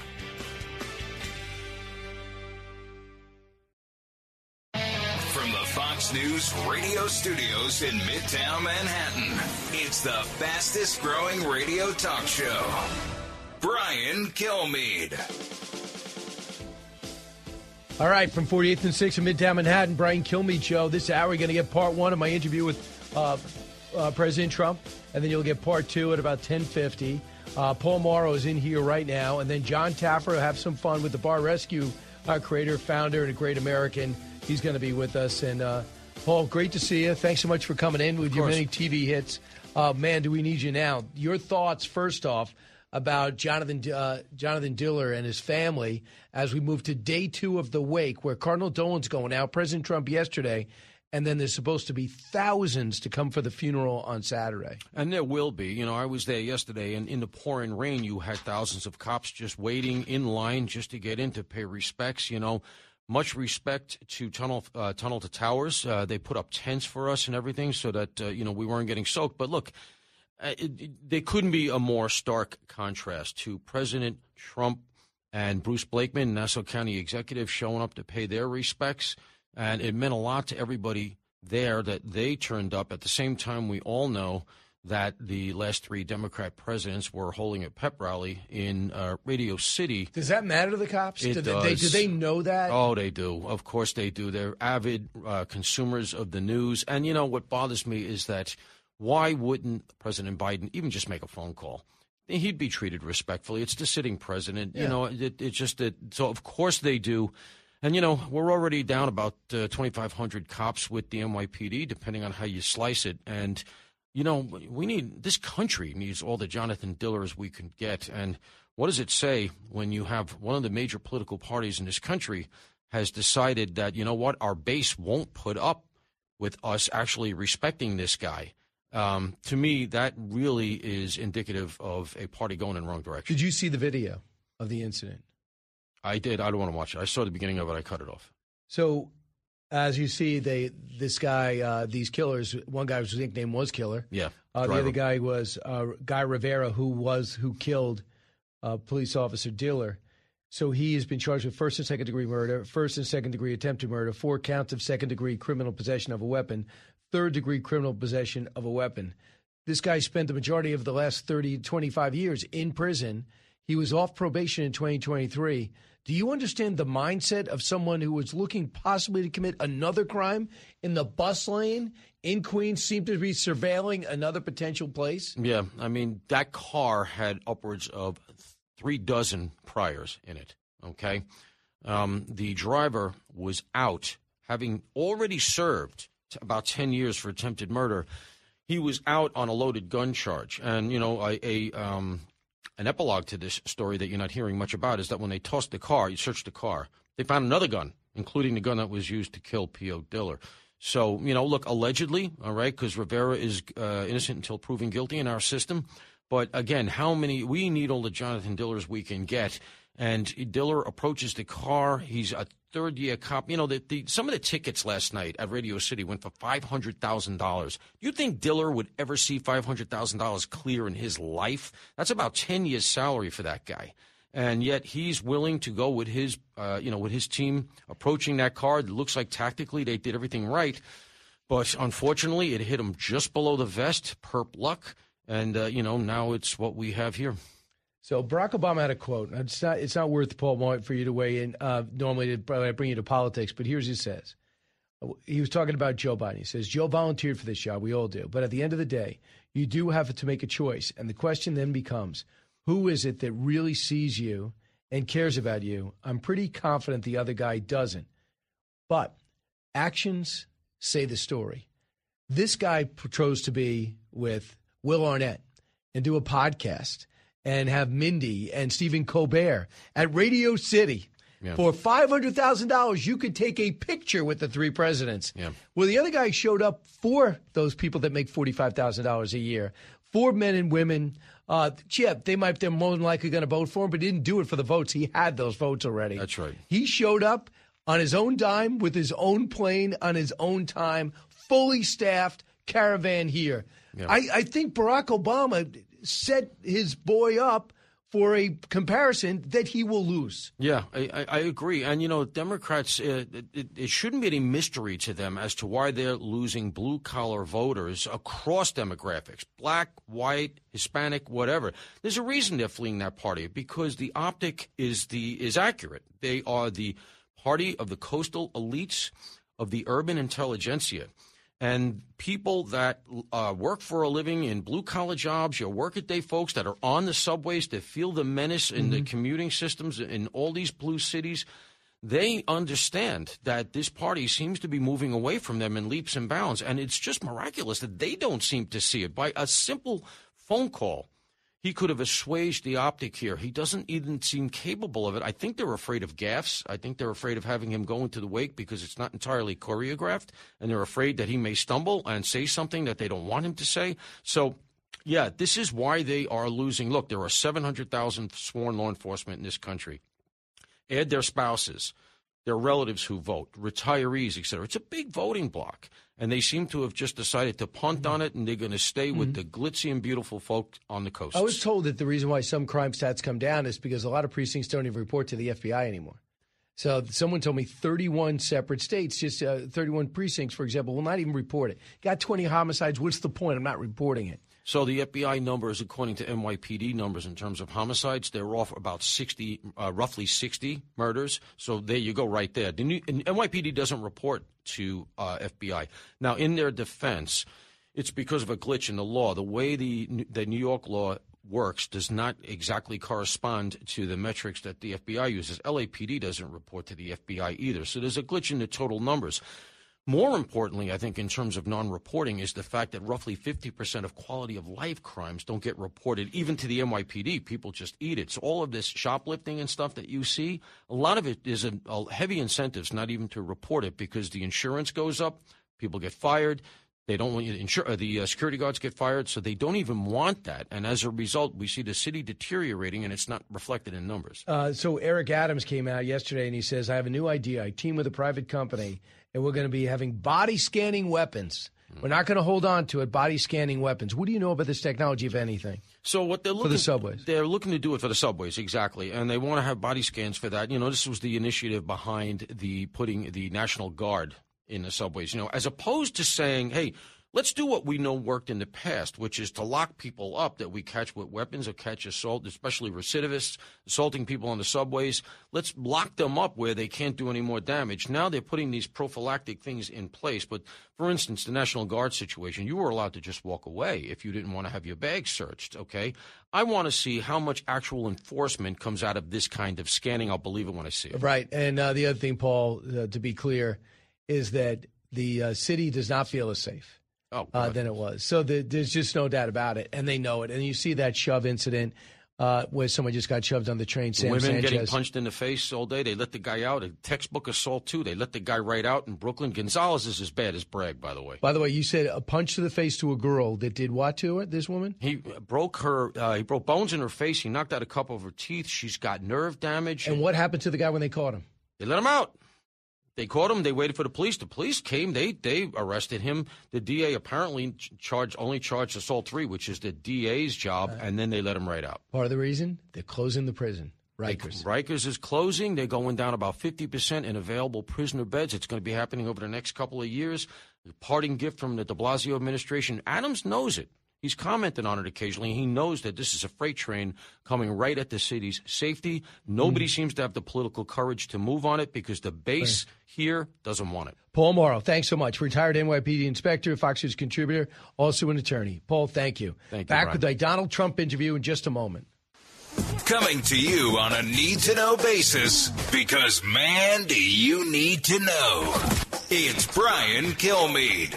From the Fox News radio studios in Midtown Manhattan, it's the fastest growing radio talk show. Brian Kilmeade. All right, from forty-eighth and sixth in Midtown Manhattan, Brian Kilmeade Show. This hour, we're going to get part one of my interview with uh, uh, President Trump, and then you'll get part two at about ten fifty. Uh, Paul Morrow is in here right now, and then John Taffer will have some fun with the Bar Rescue uh, creator, founder, and a great American. He's going to be with us. And, uh, Paul, great to see you. Thanks so much for coming in with your many T V hits. Uh, man, do we need you now. Your thoughts, first off, about Jonathan uh, Jonathan Diller and his family as we move to day two of the wake, where Cardinal Dolan's going out, President Trump yesterday, and then there's supposed to be thousands to come for the funeral on Saturday. And there will be. You know, I was there yesterday, and in the pouring rain, you had thousands of cops just waiting in line just to get in to pay respects. You know, much respect to Tunnel uh, Tunnel to Towers. Uh, they put up tents for us and everything so that, uh, you know, we weren't getting soaked. But look, uh, it, it, there couldn't be a more stark contrast to President Trump and Bruce Blakeman, Nassau County executive, showing up to pay their respects. And it meant a lot to everybody there that they turned up. At the same time, we all know that the last three Democrat presidents were holding a pep rally in uh, Radio City. Does that matter to the cops? It do, does. They, do they know that? Oh, they do. Of course they do. They're avid uh, consumers of the news. And, you know, what bothers me is that why wouldn't President Biden even just make a phone call? He'd be treated respectfully. It's the sitting president. Yeah. You know, it, it's just that. So, of course they do. And, you know, we're already down about uh, twenty-five hundred cops with the N Y P D, depending on how you slice it. And, you know, we need, this country needs all the Jonathan Dillers we can get. And what does it say when you have one of the major political parties in this country has decided that, you know what, our base won't put up with us actually respecting this guy? Um, to me, that really is indicative of a party going in the wrong direction. Did you see the video of the incident? I did. I don't want to watch it. I saw the beginning of it. I cut it off. So, as you see, they this guy, uh, these killers. One guy whose nickname was Killer. Yeah. Uh, the other guy was uh, Guy Rivera, who was who killed uh, police officer Diller. So he has been charged with first and second degree murder, first and second degree attempted murder, four counts of second degree criminal possession of a weapon, third degree criminal possession of a weapon. This guy spent the majority of the last thirty, twenty-five years in prison. He was off probation in twenty twenty-three. Do you understand the mindset of someone who was looking possibly to commit another crime in the bus lane in Queens, seemed to be surveilling another potential place? Yeah, I mean, that car had upwards of three dozen priors in it, okay? Um, the driver was out, having already served t- about ten years for attempted murder. He was out on a loaded gun charge. And, you know, a, a um, an epilogue to this story that you're not hearing much about is that when they tossed the car, you searched the car, they found another gun, including the gun that was used to kill P O. Diller. So, you know, look, allegedly, all right, because Rivera is uh, innocent until proven guilty in our system. But, again, how many – we need all the Jonathan Dillers we can get. And Diller approaches the car. He's a third-year cop. You know, the, the, some of the tickets last night at Radio City went for five hundred thousand dollars. Do you think Diller would ever see five hundred thousand dollars clear in his life? That's about ten years' salary for that guy. And yet he's willing to go with his, uh, you know, with his team approaching that car. It looks like tactically they did everything right. But, unfortunately, it hit him just below the vest, perp luck. And, uh, you know, now it's what we have here. So Barack Obama had a quote. It's not, it's not worth, Paul, for you to weigh in. Uh, normally, I bring you to politics, but here's what he says. He was talking about Joe Biden. He says, Joe volunteered for this job. We all do. But at the end of the day, you do have to make a choice. And the question then becomes, who is it that really sees you and cares about you? I'm pretty confident the other guy doesn't. But actions say the story. This guy chose to be with Will Arnett and do a podcast and have Mindy and Stephen Colbert at Radio City. Yeah. For five hundred thousand dollars, you could take a picture with the three presidents. Yeah. Well, the other guy showed up for those people that make forty-five thousand dollars a year, for men and women. Uh, yeah, they might, they're more than likely going to vote for him, but he didn't do it for the votes. He had those votes already. That's right. He showed up on his own dime with his own plane on his own time, fully staffed caravan here. Yeah. I, I think Barack Obama set his boy up for a comparison that he will lose. Yeah, I, I agree. And, you know, Democrats, uh, it, it shouldn't be any mystery to them as to why they're losing blue-collar voters across demographics, black, white, Hispanic, whatever. There's a reason they're fleeing that party, because the optic is the is accurate. They are the party of the coastal elites, of the urban intelligentsia. And people that uh, work for a living in blue-collar jobs, your work-a-day folks that are on the subways, that feel the menace in mm-hmm. the commuting systems in all these blue cities, they understand that this party seems to be moving away from them in leaps and bounds. And it's just miraculous that they don't seem to see it. By a simple phone call, he could have assuaged the optic here. He doesn't even seem capable of it. I think they're afraid of gaffes. I think they're afraid of having him go into the wake because it's not entirely choreographed, and they're afraid that he may stumble and say something that they don't want him to say. So, yeah, this is why they are losing. Look, there are seven hundred thousand sworn law enforcement in this country. Add their spouses, their relatives who vote, retirees, et cetera. It's a big voting block. And they seem to have just decided to punt on it, and they're going to stay mm-hmm. with the glitzy and beautiful folk on the coast. I was told that the reason why some crime stats come down is because a lot of precincts don't even report to the F B I anymore. So someone told me thirty-one separate states, just uh, thirty-one precincts, for example, will not even report it. Got twenty homicides. What's the point? I'm not reporting it. So the F B I numbers, according to N Y P D numbers in terms of homicides, they're off about sixty, uh, roughly sixty murders. So there you go right there. The new, N Y P D doesn't report to uh, F B I. Now, in their defense, it's because of a glitch in the law. The way the the New York law works does not exactly correspond to the metrics that the F B I uses. L A P D doesn't report to the F B I either. So there's a glitch in the total numbers. More importantly, I think, in terms of non-reporting is the fact that roughly fifty percent of quality-of-life crimes don't get reported, even to the N Y P D. People just eat it. So all of this shoplifting and stuff that you see, a lot of it is a, a heavy incentives not even to report it because the insurance goes up, people get fired, They don't want you to insure, uh, the uh, security guards get fired, so they don't even want that. And as a result, we see the city deteriorating, and it's not reflected in numbers. Uh, so Eric Adams came out yesterday, and he says, I have a new idea. I team with a private company, and we're going to be having body scanning weapons. We're not going to hold on to it, body scanning weapons. What do you know about this technology, if anything? So what they're looking for the subways? They're looking to do it for the subways, exactly, and they want to have body scans for that. You know, this was the initiative behind the putting the National Guard in the subways. You know, as opposed to saying, hey, let's do what we know worked in the past, which is to lock people up that we catch with weapons or catch assault, especially recidivists, assaulting people on the subways. Let's lock them up where they can't do any more damage. Now they're putting these prophylactic things in place. But, for instance, the National Guard situation, you were allowed to just walk away if you didn't want to have your bag searched, okay? I want to see how much actual enforcement comes out of this kind of scanning. I'll believe it when I see it. Right. And uh, the other thing, Paul, uh, to be clear, is that the uh, city does not feel as safe. Oh, uh, than it was. So the, there's just no doubt about it, and they know it. And you see that shove incident uh, where someone just got shoved on the train. Sam Women Sanchez. getting punched in the face all day. They let the guy out. A textbook assault, too. They let the guy right out in Brooklyn. Gonzalez is as bad as Bragg, by the way. By the way, you said a punch to the face to a girl that did what to her, this woman? He broke her. Uh, he broke bones in her face. He knocked out a couple of her teeth. She's got nerve damage. And what happened to the guy when they caught him? They let him out. They caught him. They waited for the police. The police came. They they arrested him. The D A apparently charged only charged assault three, which is the D A's job, uh, and then they let him right out. Part of the reason? They're closing the prison. Rikers. They, Rikers is closing. They're going down about fifty percent in available prisoner beds. It's going to be happening over the next couple of years. The parting gift from the de Blasio administration. Adams knows it. He's commented on it occasionally. He knows that this is a freight train coming right at the city's safety. Nobody mm. seems to have the political courage to move on it because the base right. here doesn't want it. Paul Morrow, thanks so much. Retired N Y P D inspector, Fox News contributor, also an attorney. Paul, thank you. Thank Back you, with a Donald Trump interview in just a moment. Coming to you on a need-to-know basis because, man, do you need to know. It's Brian Kilmeade.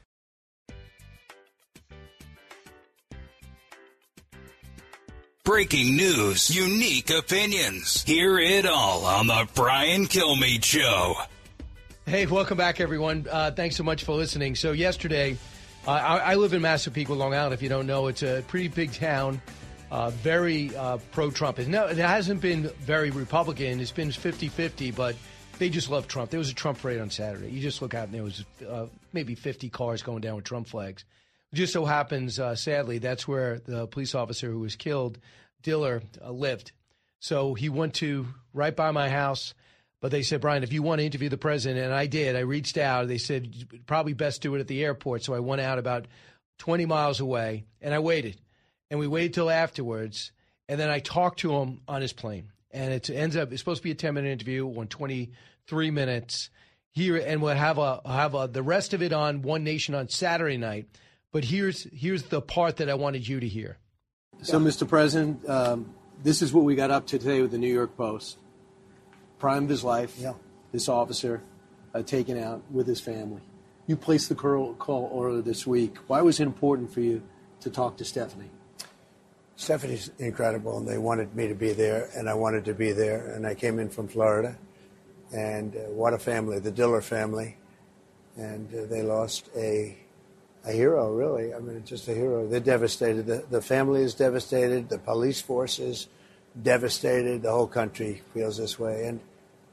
Breaking news, unique opinions. Hear it all on the Brian Kilmeade Show. Hey, welcome back, everyone. Uh, thanks so much for listening. So yesterday, uh, I, I live in Massapequa, Long Island. If you don't know, it's a pretty big town, uh, very uh, pro-Trump. No, it hasn't been very Republican. It's been fifty-fifty, but they just love Trump. There was a Trump parade on Saturday. You just look out, and there was uh, maybe fifty cars going down with Trump flags. It just so happens, uh, sadly, that's where the police officer who was killed, Diller, uh, lived. So he went to right by my house, but they said, Brian, if you want to interview the president, and I did, I reached out. They said, probably best do it at the airport. So I went out about twenty miles away, and I waited. And we waited till afterwards, and then I talked to him on his plane. And it ends up, it's supposed to be a ten-minute interview, went twenty-three minutes here, and we'll have a have a, the rest of it on One Nation on Saturday night. But here's here's the part that I wanted you to hear. So, Mister President, um, this is what we got up to today with the New York Post. Prime of his life, yeah. This officer uh, taken out with his family. You placed the call, call order this week. Why was it important for you to talk to Stephanie? Stephanie's incredible, and they wanted me to be there, and I wanted to be there. And I came in from Florida, and uh, what a family, the Diller family. And uh, they lost a... A hero, really. I mean, just a hero. They're devastated. The, the family is devastated. The police force is devastated. The whole country feels this way. And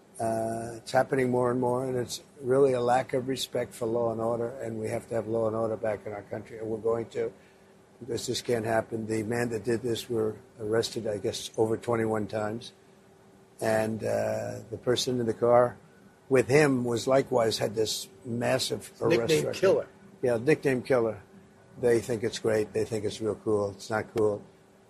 uh, it's happening more and more, and it's really a lack of respect for law and order, and we have to have law and order back in our country, and we're going to, because this can't happen. The man that did this were arrested, I guess, over twenty-one times. And uh, the person in the car with him was likewise had this massive arrest nickname record. Killer. Yeah, nickname Killer. They think it's great. They think it's real cool. It's not cool.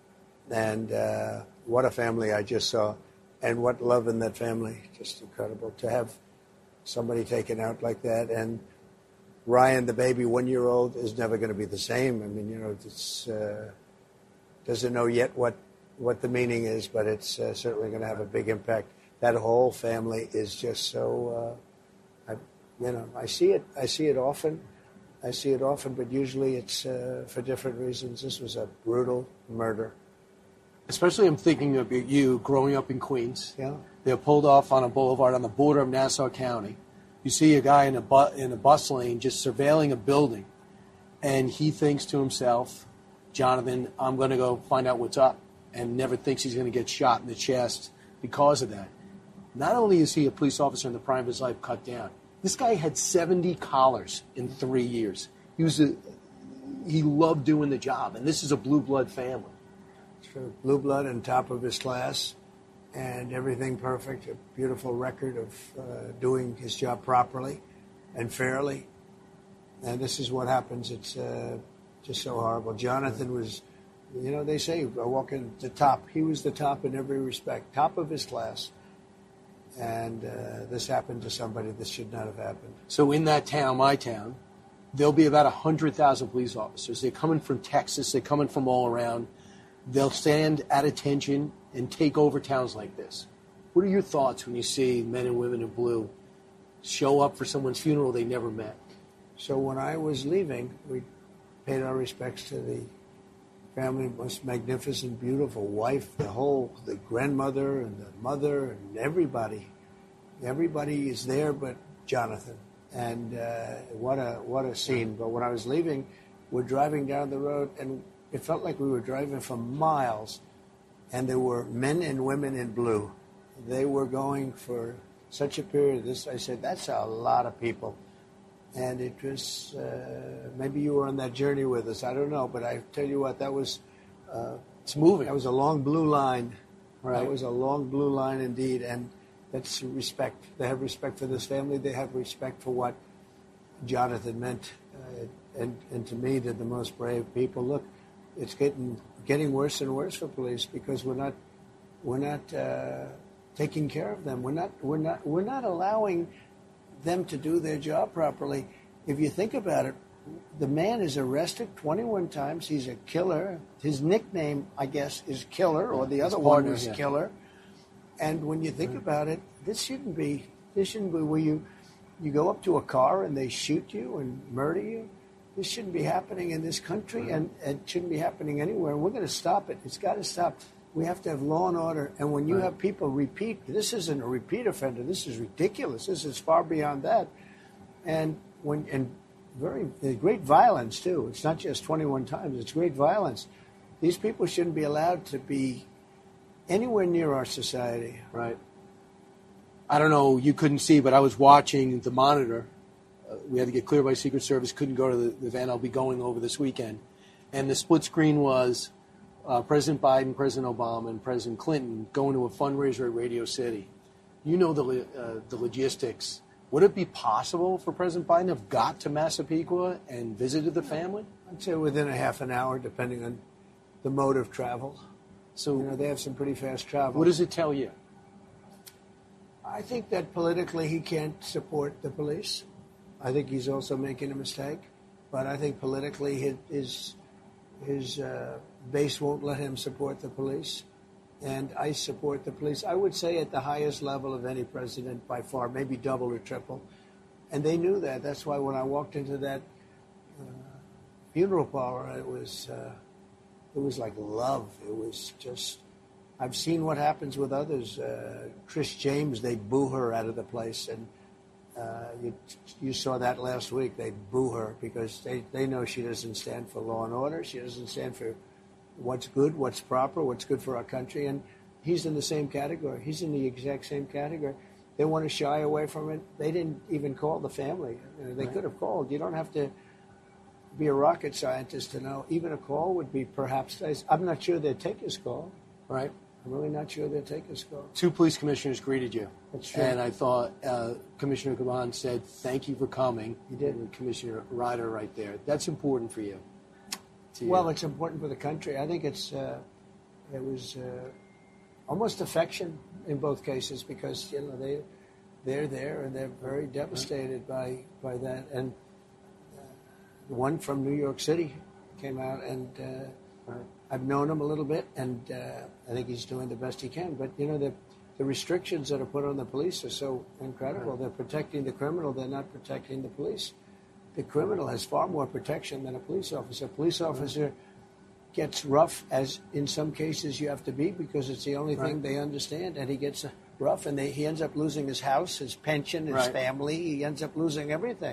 And uh, what a family I just saw. And what love in that family. Just incredible to have somebody taken out like that. And Ryan, the baby, one-year-old, is never going to be the same. I mean, you know, it's uh, doesn't know yet what, what the meaning is, but it's uh, certainly going to have a big impact. That whole family is just so, uh, I, you know, I see it. I see it often. I see it often, but usually it's uh, for different reasons. This was a brutal murder. Especially I'm thinking of you growing up in Queens. Yeah. They're pulled off on a boulevard on the border of Nassau County. You see a guy in a, bu- in a bus lane just surveilling a building. and he thinks to himself, Jonathan, I'm going to go find out what's up, and never thinks he's going to get shot in the chest because of that. Not only is he a police officer in the prime of his life cut down, this guy had seventy collars in three years. He was a, he loved doing the job, and this is a blue blood family. True. Blue blood and top of his class, and everything perfect. A beautiful record of uh, doing his job properly and fairly. And this is what happens. It's uh, just so horrible. Jonathan was, you know, they say, I walk in the top. He was the top in every respect, top of his class. And uh, this happened to somebody that should not have happened. So in that town, my town, there'll be about one hundred thousand police officers. They're coming from Texas. They're coming from all around. They'll stand at attention and take over towns like this. What are your thoughts when you see men and women in blue show up for someone's funeral they never met? So when I was leaving, we paid our respects to the family, most magnificent, beautiful wife, the whole, the grandmother and the mother and everybody. Everybody is there but Jonathan. And uh, what a what a scene. But when I was leaving, we're driving down the road, and it felt like we were driving for miles, and there were men and women in blue. They were going for such a period of this. I said, that's a lot of people. And it was, uh, maybe you were on that journey with us. I don't know. But I tell you what, that was, uh, it's moving. That was a long blue line. Right. That was a long blue line indeed. And that's respect. They have respect for this family. They have respect for what Jonathan meant. Uh, and, and to me, they're the most brave people. Look, it's getting getting worse and worse for police because we're not we're not uh, taking care of them. We're not we're not we're not allowing them to do their job properly. If you think about it, the man is arrested twenty-one times. He's a killer. His nickname, I guess, is Killer, or the other one was yeah. Killer. And when you think about it, this shouldn't be this shouldn't be where you you go up to a car and they shoot you and murder you. This shouldn't be happening in this country, and it shouldn't be happening anywhere. We're going to stop it. It's got to stop. We have to have law and order. And when you Right. have people repeat, this isn't a repeat offender. This is ridiculous. This is far beyond that. And when and very there's great violence too. It's not just twenty-one times. It's great violence. These people shouldn't be allowed to be anywhere near our society. Right. I don't know, you couldn't see, but I was watching the monitor. Uh, we had to get cleared by Secret Service, couldn't go to the, the event I'll be going over this weekend. And the split screen was uh, President Biden, President Obama, and President Clinton going to a fundraiser at Radio City. You know the, uh, the logistics. Would it be possible for President Biden to have got to Massapequa and visited the family? I'd say within a half an hour, depending on the mode of travel. So, you know, they have some pretty fast travel. What does it tell you? I think that politically he can't support the police. I think he's also making a mistake. But I think politically his his, his uh, base won't let him support the police. And I support the police, I would say, at the highest level of any president by far, maybe double or triple. And they knew that. That's why when I walked into that uh, funeral parlor, it was uh, it was like love. It was just, I've seen what happens with others. Uh, Chris James, they boo her out of the place. And uh, you, you saw that last week. They boo her because they, they know she doesn't stand for law and order. She doesn't stand for what's good, what's proper, what's good for our country. And he's in the same category. He's in the exact same category. They want to shy away from it. They didn't even call the family. Uh, they Right. could have called. You don't have to be a rocket scientist to know. Even a call would be perhaps, I'm not sure they'd take his call. Right. I'm really not sure they'd take his call. Two police commissioners greeted you. That's true. And I thought uh, Commissioner Caban said, thank you for coming. He did. And Commissioner Ryder right there. That's important for you. to you. Well, it's important for the country. I think it's uh, it was uh, almost affection in both cases because you know they they're there and they're very devastated by by that. And uh, one from New York City came out, and uh, I've known him a little bit, and uh, I think he's doing the best he can. But you know the the restrictions that are put on the police are so incredible. They're protecting the criminal. They're not protecting the police. The criminal has far more protection than a police officer. A police officer gets rough, as in some cases you have to be, because it's the only Right. thing they understand, and he gets rough, and they, he ends up losing his house, his pension, his Right. family. He ends up losing everything.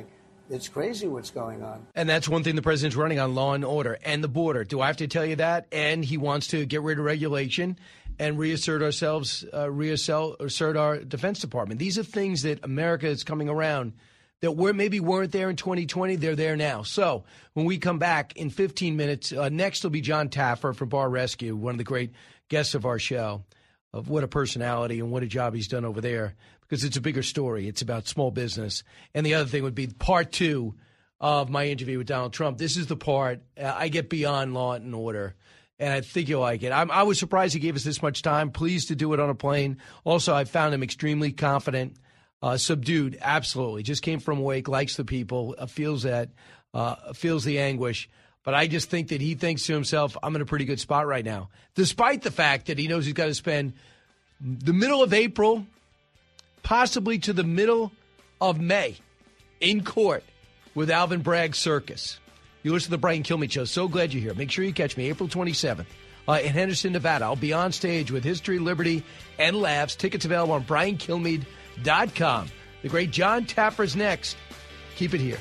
It's crazy what's going on. And that's one thing the president's running on, law and order and the border. Do I have to tell you that? And he wants to get rid of regulation and reassert ourselves, uh, reassert our Defense Department. These are things that America is coming around that were maybe weren't there in twenty twenty. They're there now. So when we come back in fifteen minutes, uh, next will be John Taffer from Bar Rescue, one of the great guests of our show. Of what a personality and what a job he's done over there, because it's a bigger story. It's about small business. And the other thing would be part two of my interview with Donald Trump. This is the part uh, I get beyond law and order, and I think you'll like it. I'm, I was surprised he gave us this much time. Pleased to do it on a plane. Also, I found him extremely confident, uh, subdued, absolutely. Just came from wake, likes the people, uh, feels that, uh, feels the anguish. But I just think that he thinks to himself, I'm in a pretty good spot right now, despite the fact that he knows he's got to spend the middle of April, possibly to the middle of May, in court with Alvin Bragg's circus. You listen to the Brian Kilmeade Show. So glad you're here. Make sure you catch me April twenty-seventh uh, in Henderson, Nevada. I'll be on stage with History, Liberty, and Laughs. Tickets available on brian kilmeade dot com. The great John Taffer's next. Keep it here.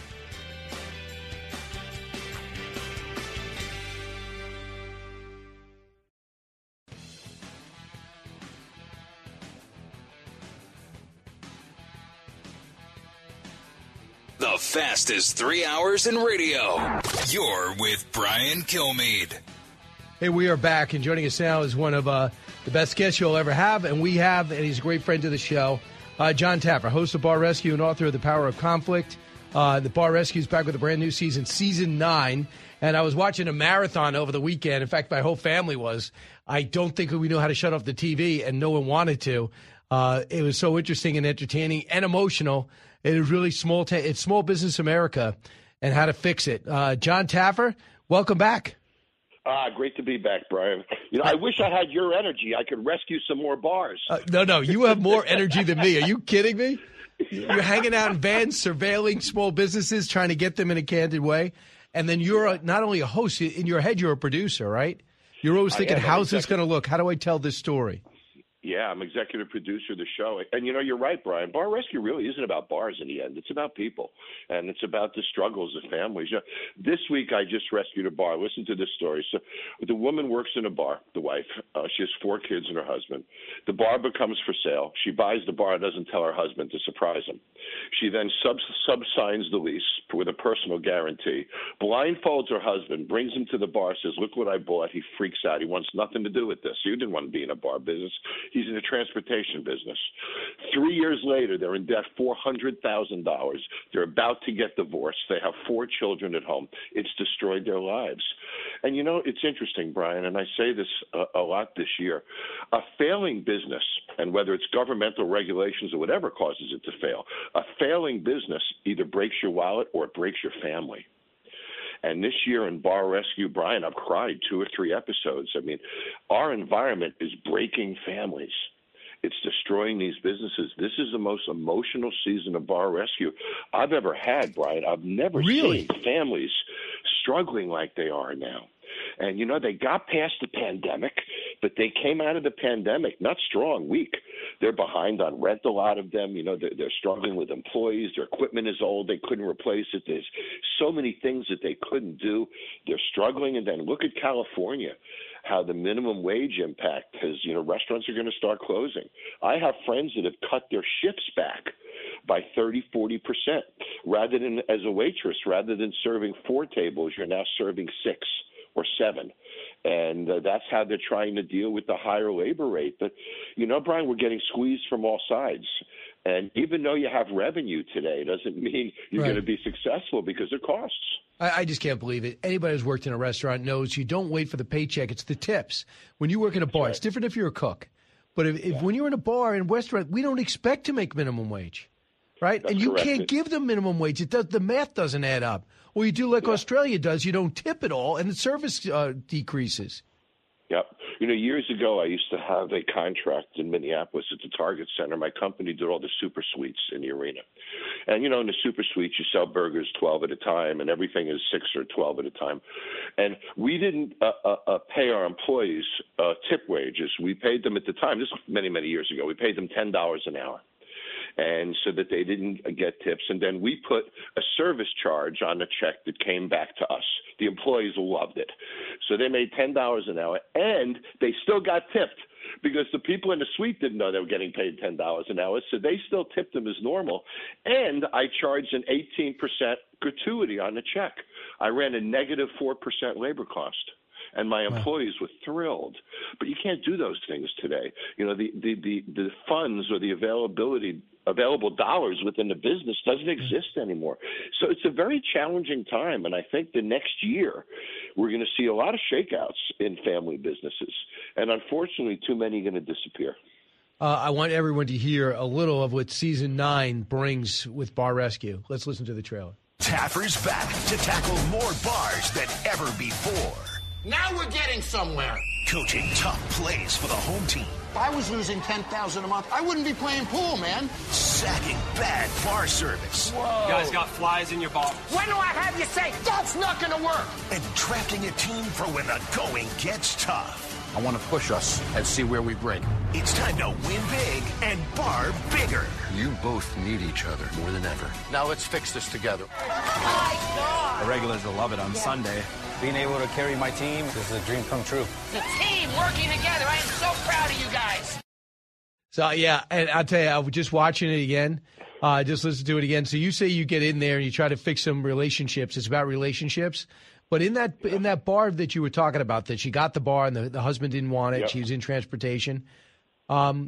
The fastest three hours in radio. You're with Brian Kilmeade. Hey, we are back, and joining us now is one of uh, the best guests you'll ever have, and we have, and he's a great friend to the show, uh, John Taffer, host of Bar Rescue and author of The Power of Conflict. Uh, the Bar Rescue is back with a brand new season, season nine, and I was watching a marathon over the weekend. In fact, my whole family was. I don't think we knew how to shut off the T V, and no one wanted to. Uh, it was so interesting and entertaining and emotional. It is really small. Ta- it's Small Business America and how to fix it. Uh, John Taffer, welcome back. Ah, great to be back, Brian. You know, I wish I had your energy. I could rescue some more bars. Uh, no, no, you have more energy than me. Are you kidding me? You're hanging out in vans, surveilling small businesses, trying to get them in a candid way. And then you're a, not only a host, in your head, you're a producer, right? You're always thinking, how's this going to look? How do I tell this story? Yeah, I'm executive producer of the show. And, you know, you're right, Brian. Bar Rescue really isn't about bars in the end. It's about people, and it's about the struggles of families. You know, this week I just rescued a bar. Listen to this story. So the woman works in a bar, the wife. Uh, she has four kids and her husband. The bar becomes for sale. She buys the bar and doesn't tell her husband to surprise him. She then sub sub-signs the lease with a personal guarantee, blindfolds her husband, brings him to the bar, says, look what I bought. He freaks out. He wants nothing to do with this. You didn't want to be in a bar business. He's in the transportation business. Three years later, they're in debt four hundred thousand dollars. They're about to get divorced. They have four children at home. It's destroyed their lives. And, you know, it's interesting, Brian, and I say this a, a lot this year. A failing business, and whether it's governmental regulations or whatever causes it to fail, a failing business either breaks your wallet or it breaks your family. And this year in Bar Rescue, Brian, I've cried two or three episodes. I mean, our environment is breaking families. It's destroying these businesses. This is the most emotional season of Bar Rescue I've ever had, Brian. I've never really? seen families struggling like they are now. And, you know, they got past the pandemic, but they came out of the pandemic not strong, weak. They're behind on rent, a lot of them. You know, they're, they're struggling with employees. Their equipment is old. They couldn't replace it. There's so many things that they couldn't do. They're struggling. And then look at California, how the minimum wage impact has, you know, restaurants are going to start closing. I have friends that have cut their shifts back by thirty, forty percent. Rather than, as a waitress, rather than serving four tables, you're now serving six or seven. And uh, that's how they're trying to deal with the higher labor rate. But, you know, Brian, we're getting squeezed from all sides. And even though you have revenue today, doesn't mean you're Right. going to be successful because of costs. I, I just can't believe it. Anybody who's worked in a restaurant knows you don't wait for the paycheck. It's the tips. When you work in a bar, it's different if you're a cook. But if, if when you're in a bar and restaurant, we don't expect to make minimum wage, right? That's and you correct. can't give them minimum wage. It does. The math doesn't add up. Or you do like Australia does. You don't tip at all, and the service uh, decreases. Yep. You know, years ago, I used to have a contract in Minneapolis at the Target Center. My company did all the super suites in the arena. And, you know, in the super suites, you sell burgers twelve at a time, and everything is six or twelve at a time. And we didn't uh, uh, uh, pay our employees uh, tip wages. We paid them at the time, this was many, many years ago, we paid them ten dollars an hour. and so that they didn't get tips. And then we put a service charge on the check that came back to us. The employees loved it. So they made ten dollars an hour, and they still got tipped because the people in the suite didn't know they were getting paid ten dollars an hour, so they still tipped them as normal. And I charged an eighteen percent gratuity on the check. I ran a negative four percent labor cost. And my employees were thrilled. But you can't do those things today. You know, the, the, the, the funds or the availability, available dollars within the business doesn't exist anymore. So it's a very challenging time. And I think the next year we're going to see a lot of shakeouts in family businesses. And unfortunately, too many are going to disappear. Uh, I want everyone to hear a little of what season nine brings with Bar Rescue. Let's listen to the trailer. Taffer's back to tackle more bars than ever before. Now we're getting somewhere. Coaching tough plays for the home team. If I was losing ten thousand dollars a month, I wouldn't be playing pool, man. Sacking bad bar service. Whoa. You guys got flies in your bottle. When do I have you say that's not going to work? And drafting a team for when the going gets tough. I want to push us and see where we break. It's time to win big and bar bigger. You both need each other more than ever. Now let's fix this together. The regulars will love it on Sunday. Being able to carry my team is a dream come true. The team working together. I am so proud of you guys. So, yeah, and I'll tell you, I was just watching it again. I uh, just listened to it again. So you say you get in there and you try to fix some relationships. It's about relationships. But in that in that bar that you were talking about, that she got the bar and the, the husband didn't want it, yep. She was in transportation. Um,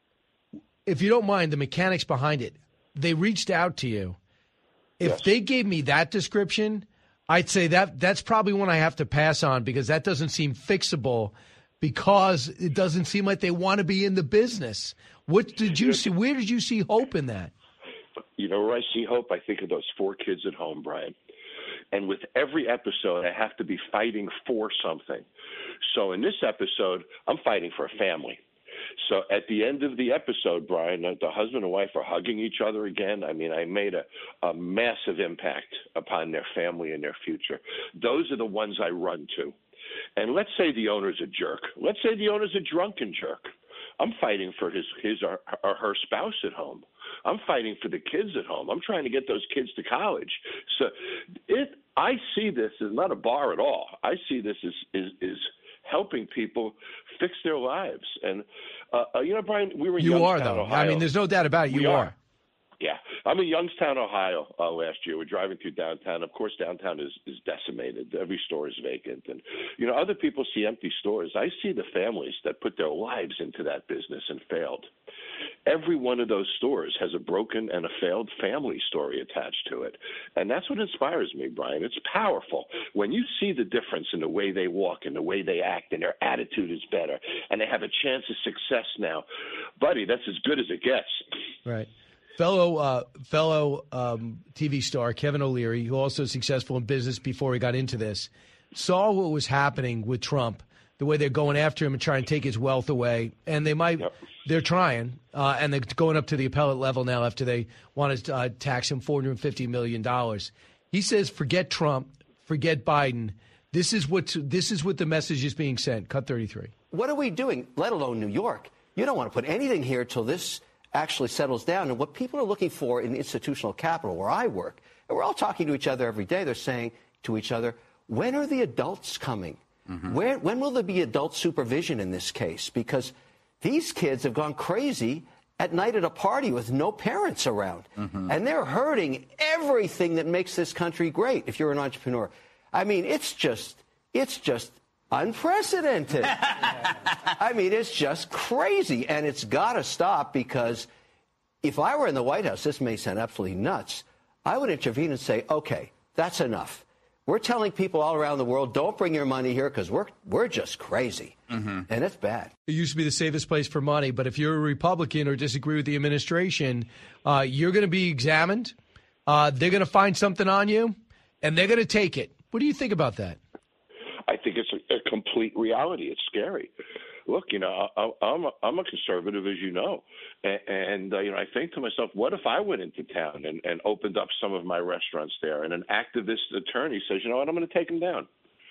if you don't mind, the mechanics behind it, they reached out to you. If yes. they gave me that description, I'd say that that's probably one I have to pass on because that doesn't seem fixable because it doesn't seem like they want to be in the business. What did you see? Where did you see hope in that? You know where I see hope? I think of those four kids at home, Brian. And with every episode, I have to be fighting for something. So in this episode, I'm fighting for a family. So at the end of the episode, Brian, the husband and wife are hugging each other again. I mean, I made a, a massive impact upon their family and their future. Those are the ones I run to. And let's say the owner's a jerk. Let's say the owner's a drunken jerk. I'm fighting for his, his or, or her spouse at home. I'm fighting for the kids at home. I'm trying to get those kids to college. So it, I see this as not a bar at all. I see this as is, is helping people fix their lives. And, uh, you know, Brian, we were in You Youngstown, are, though. Ohio. I mean, there's no doubt about it. You we are. are. Yeah. I'm in Youngstown, Ohio uh, last year. We're driving through downtown. Of course, downtown is, is decimated. Every store is vacant. And, you know, other people see empty stores. I see the families that put their lives into that business and failed. Every one of those stores has a broken and a failed family story attached to it. And that's what inspires me, Brian. It's powerful. When you see the difference in the way they walk and the way they act and their attitude is better and they have a chance of success now, buddy, that's as good as it gets. Right. Fellow uh, fellow um, T V star Kevin O'Leary, who also was successful in business before he got into this, saw what was happening with Trump, the way they're going after him and trying to take his wealth away. And they might, yep. they're trying, uh, and they're going up to the appellate level now after they want to uh, tax him four hundred fifty million dollars. He says, forget Trump, forget Biden. This is what this is what the message is being sent. Cut thirty-three. What are we doing, let alone New York? You don't want to put anything here till this actually settles down. And what people are looking for in institutional capital, where I work, and we're all talking to each other every day, they're saying to each other, when are the adults coming? Mm-hmm. Where, when will there be adult supervision in this case? Because these kids have gone crazy at night at a party with no parents around. Mm-hmm. And they're hurting everything that makes this country great if you're an entrepreneur. I mean, it's just, it's just unprecedented. I mean, it's just crazy. And it's got to stop, because if I were in the White House, this may sound absolutely nuts, I would intervene and say, okay, that's enough. We're telling people all around the world, don't bring your money here because we're, we're just crazy. Mm-hmm. And it's bad. It used to be the safest place for money, but if you're a Republican or disagree with the administration, uh, you're going to be examined. Uh, they're going to find something on you, and they're going to take it. What do you think about that? I think it's a, a complete reality. It's scary. Look, you know, I, I'm a, I'm a conservative, as you know, and, and uh, you know, I think to myself, what if I went into town and, and opened up some of my restaurants there, and an activist attorney says, you know what, I'm going to take them down.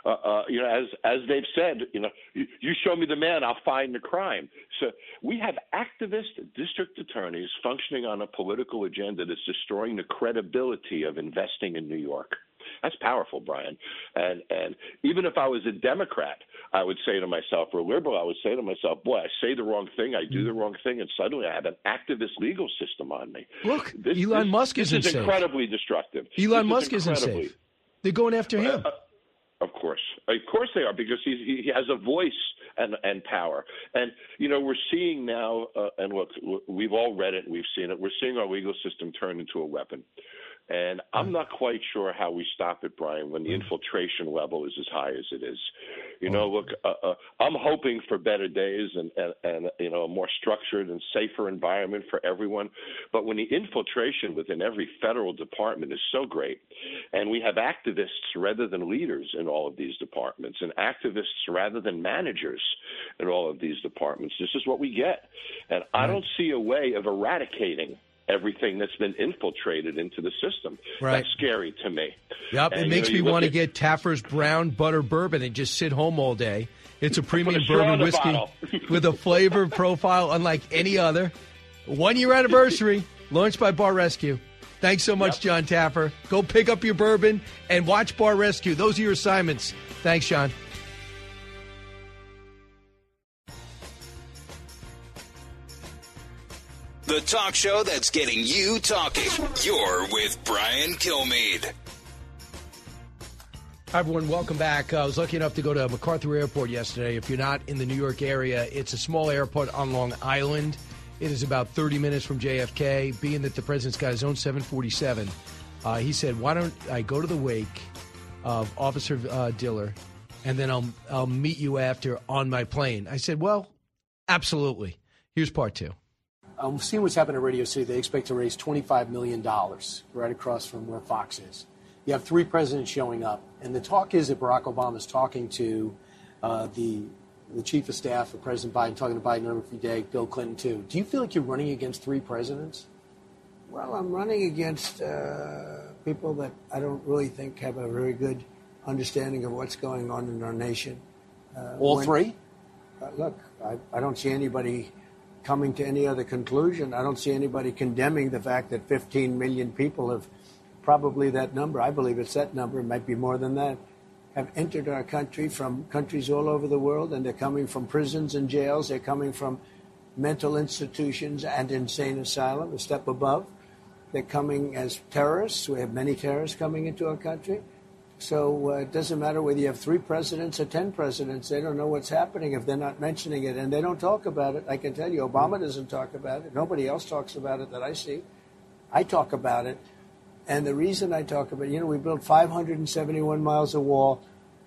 Uh, uh, you know, as as they've said, you know, you, you show me the man, I'll find the crime. So we have activist district attorneys functioning on a political agenda that's destroying the credibility of investing in New York. That's powerful, Brian. And and even if I was a Democrat, I would say to myself, or a liberal, I would say to myself, boy, I say the wrong thing, I do the wrong thing, and suddenly I have an activist legal system on me. Look, this, Elon this, Musk this isn't is safe. incredibly destructive. Elon This Musk is isn't safe. They're going after him. Uh, Of course. Of course they are, because he's, he has a voice and, and power. And, you know, we're seeing now, uh, and look, we've all read it and we've seen it, we're seeing our legal system turn into a weapon. And I'm not quite sure how we stop it, Brian, when the infiltration level is as high as it is. You know, look, uh, uh, I'm hoping for better days and, and, and, you know, a more structured and safer environment for everyone. But when the infiltration within every federal department is so great, and we have activists rather than leaders in all of these departments, and activists rather than managers in all of these departments, this is what we get. And I don't see a way of eradicating everything that's been infiltrated into the system. Right. That's scary to me. Yep, And, it you makes know, me you look want to at- get Taffer's Brown Butter Bourbon and just sit home all day. It's a premium Put a straw bourbon in the whiskey bottle. with a flavor profile unlike any other. One year anniversary, launched by Bar Rescue. Thanks so much, John Taffer. Go pick up your bourbon and watch Bar Rescue. Those are your assignments. Thanks, John. The talk show that's getting you talking. You're with Brian Kilmeade. Hi, everyone. Welcome back. Uh, I was lucky enough to go to MacArthur Airport yesterday. If you're not in the New York area, it's a small airport on Long Island. It is about thirty minutes from J F K. Being that the president's got his own seven forty-seven, uh, he said, why don't I go to the wake of Officer uh, Diller, and then I'll, I'll meet you after on my plane. I said, well, absolutely. Here's part two. I'm seeing what's happening at Radio City. They expect to raise twenty-five million dollars right across from where Fox is. You have three presidents showing up, and the talk is that Barack Obama is talking to uh, the the chief of staff of President Biden, talking to Biden every day, Bill Clinton too. Do you feel like you're running against three presidents? Well, I'm running against uh, people that I don't really think have a very good understanding of what's going on in our nation. Uh, All when, three? Uh, look, I, I don't see anybody coming to any other conclusion. I don't see anybody condemning the fact that fifteen million people have, probably that number, I believe it's that number, it might be more than that, have entered our country from countries all over the world, and they're coming from prisons and jails. They're coming from mental institutions and insane asylum, a step above. They're coming as terrorists. We have many terrorists coming into our country. So uh, it doesn't matter whether you have three presidents or ten presidents. They don't know what's happening if they're not mentioning it, and they don't talk about it. I can tell you, Obama doesn't talk about it. Nobody else talks about it that I see. I talk about it. And the reason I talk about it, you know, we built five hundred seventy-one miles of wall,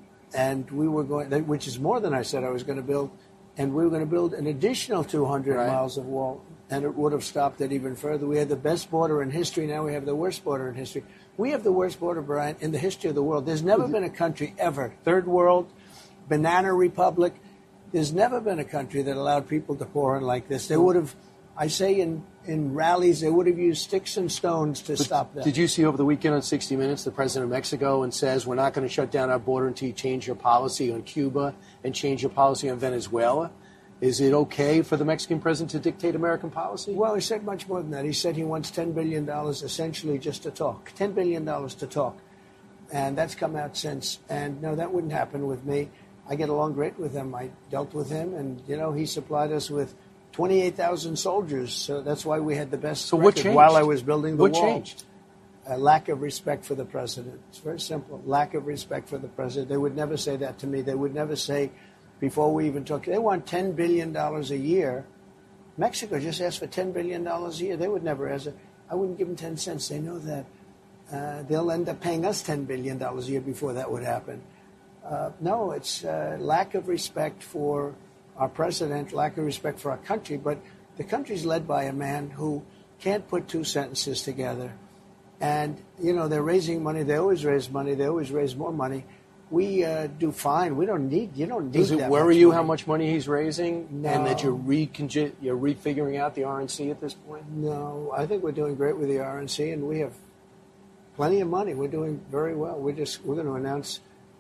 and we were going, which is more than I said I was going to build, and we were going to build an additional two hundred Right. miles of wall, and it would have stopped it even further. We had the best border in history. Now we have the worst border in history. We have the worst border, Brian, in the history of the world. There's never been a country ever, third world, banana republic. There's never been a country that allowed people to pour in like this. They would have, I say in, in rallies, they would have used sticks and stones to But stop that. Did you see over the weekend on sixty minutes the president of Mexico and says we're not going to shut down our border until you change your policy on Cuba and change your policy on Venezuela? Is it okay for the Mexican president to dictate American policy? Well, he said much more than that. He said he wants ten billion dollars essentially just to talk. ten billion dollars to talk. And that's come out since. And no, that wouldn't happen with me. I get along great with him. I dealt with him, and, you know, he supplied us with twenty-eight thousand soldiers. So that's why we had the best So what record changed? while I was building the What wall. changed? A lack of respect for the president. It's very simple. Lack of respect for the president. They would never say that to me. They would never say, before we even talk, they want ten billion dollars a year. Mexico just asked for ten billion dollars a year. They would never ask it. I wouldn't give them ten cents. They know that. Uh, they'll end up paying us ten billion dollars a year before that would happen. Uh, no, it's uh, lack of respect for our president, lack of respect for our country. But the country's led by a man who can't put two sentences together. And, you know, they're raising money. They always raise money. They always raise more money. We uh, do fine. We don't need, you don't need Does it that worry much you money. how much money he's raising No. and that you're, recongi- you're refiguring out the R N C at this point? No, I think we're doing great with the R N C, and we have plenty of money. We're doing very well. We're just we're going to announce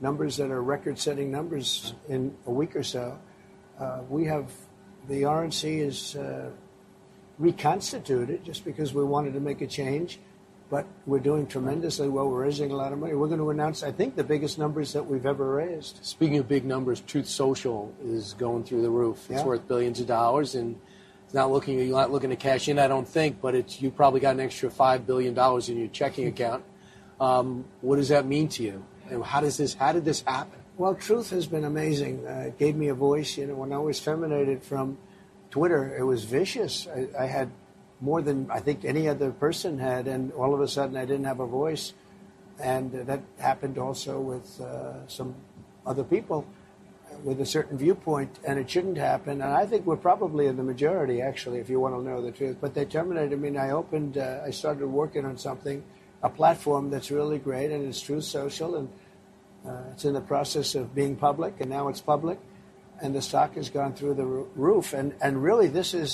numbers that are record-setting numbers in a week or so. Uh, we have the R N C is uh, reconstituted just because we wanted to make a change, but we're doing tremendously well. We're raising a lot of money. We're going to announce, I think, the biggest numbers that we've ever raised. Speaking of big numbers, Truth Social is going through the roof. It's Yeah. worth billions of dollars, and it's not looking. You're not looking to cash in, I don't think, but it's you probably got an extra five billion dollars in your checking account. Um, what does that mean to you? And how does this? How did this happen? Well, Truth has been amazing. Uh, it gave me a voice. You know, when I was feminated from Twitter, it was vicious. I, I had more than I think any other person had, and all of a sudden I didn't have a voice. And uh, that happened also with uh, some other people with a certain viewpoint, and it shouldn't happen. And I think we're probably in the majority, actually, if you want to know the truth. But they terminated me, and I opened, uh, I started working on something, a platform that's really great, and it's Truth Social, and uh, it's in the process of being public, and now it's public, and the stock has gone through the roo- roof. And, and really, this is,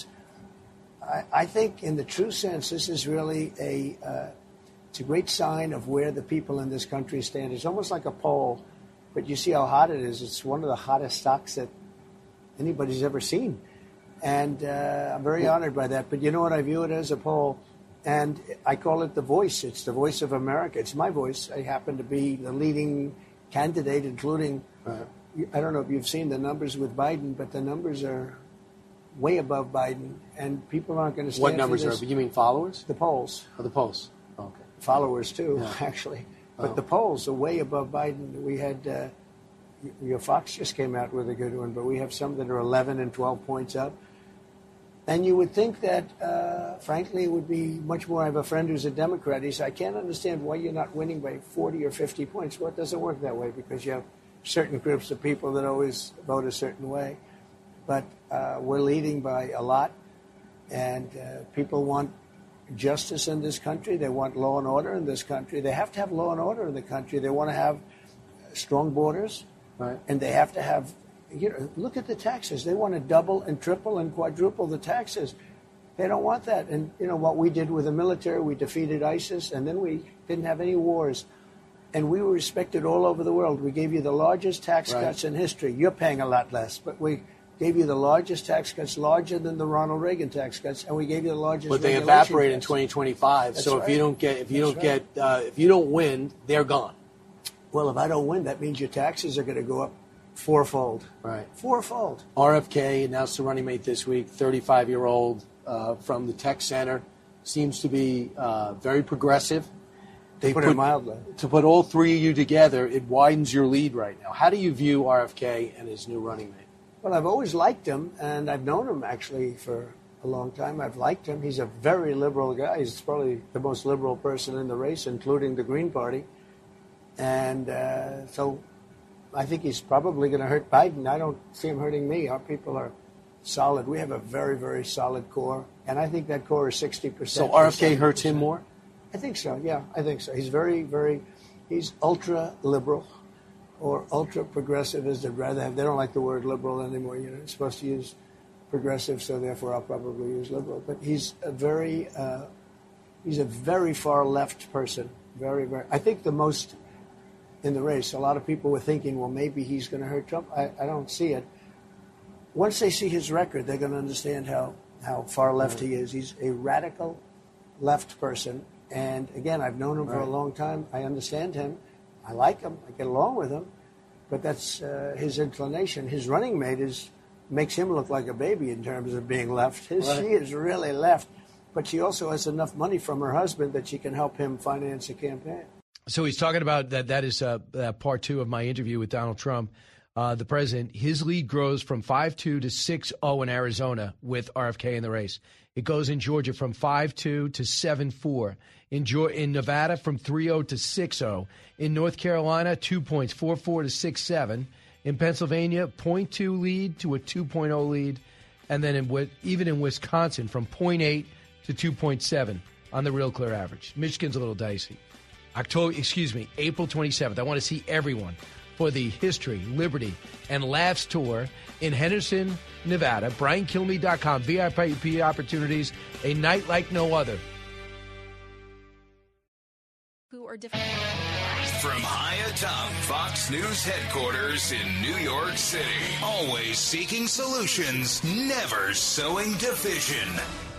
I, I think, in the true sense, this is really a, uh, it's a great sign of where the people in this country stand. It's almost like a poll, but you see how hot it is. It's one of the hottest stocks that anybody's ever seen. And uh, I'm very honored by that. But you know what? I view it as a poll, and I call it the voice. It's the voice of America. It's my voice. I happen to be the leading candidate, including, uh, I don't know if you've seen the numbers with Biden, but the numbers are way above Biden, and people aren't going to stand What numbers for are? this. You mean followers? The polls. Oh, the polls. Okay. Followers, too, Yeah. actually. But Oh. the polls are way above Biden. We had, uh, y- your Fox just came out with a good one, but we have some that are eleven and twelve points up. And you would think that, uh, frankly, it would be much more. I have a friend who's a Democrat. He said, I can't understand why you're not winning by forty or fifty points. Well, it doesn't work that way because you have certain groups of people that always vote a certain way. But uh, we're leading by a lot, and uh, people want justice in this country. They want law and order in this country. They have to have law and order in the country. They want to have strong borders, right. and they have to have, you know, look at the taxes. They want to double and triple and quadruple the taxes. They don't want that. And, you know, what we did with the military, we defeated ISIS, and then we didn't have any wars. And we were respected all over the world. We gave you the largest tax Right. cuts in history. You're paying a lot less, but we gave you the largest tax cuts, larger than the Ronald Reagan tax cuts, and we gave you the largest. But they regulation evaporate in cuts. twenty twenty-five. That's So if right. you don't get if you That's don't right. get uh, if you don't win, they're gone. Well, if I don't win, that means your taxes are going to go up fourfold. Right. Fourfold. R F K announced a running mate this week, thirty-five-year-old uh, from the Tech Center, seems to be uh, very progressive. They Put it mildly. To put all three of you together, it widens your lead right now. How do you view R F K and his new running mate? Well, I've always liked him, and I've known him actually for a long time. I've liked him. He's a very liberal guy. He's probably the most liberal person in the race, including the Green Party. And uh, so I think he's probably going to hurt Biden. I don't see him hurting me. Our people are solid. We have a very, very solid core, and I think that core is sixty percent. So R F K hurts him more? I think so, yeah, I think so. He's very, very, he's ultra liberal or ultra progressive, as they'd rather have. They don't like the word liberal anymore. You know, it's supposed to use progressive, so therefore I'll probably use liberal. But he's a very, uh, he's a very far left person. Very, very, I think the most in the race. A lot of people were thinking, well, maybe he's going to hurt Trump. I, I don't see it. Once they see his record, they're going to understand how, how far left he is. He's a radical left person. And again, I've known him for a Right. long time. I understand him. I like him. I get along with him. But that's uh, his inclination. His running mate is makes him look like a baby in terms of being left. His, Right. She is really left. But she also has enough money from her husband that she can help him finance a campaign. So he's talking about that. That is uh, that part two of my interview with Donald Trump, uh, the president. His lead grows from five two to six oh in Arizona with R F K in the race. It goes in Georgia from five two to seven four. In, Georgia, in Nevada, from three oh to six oh. In North Carolina, two points, four four to six seven. In Pennsylvania, zero point two lead to a two point oh lead. And then in, even in Wisconsin, from zero point eight to two point seven on the Real Clear average. Michigan's a little dicey. October, excuse me, April twenty-seventh. I want to see everyone for the History, Liberty, and Laughs Tour in Henderson, Nevada. Brian Kilmeade dot com. V I P opportunities, a night like no other. Who are different. From high atop Fox News headquarters in New York City, always seeking solutions, never sowing division.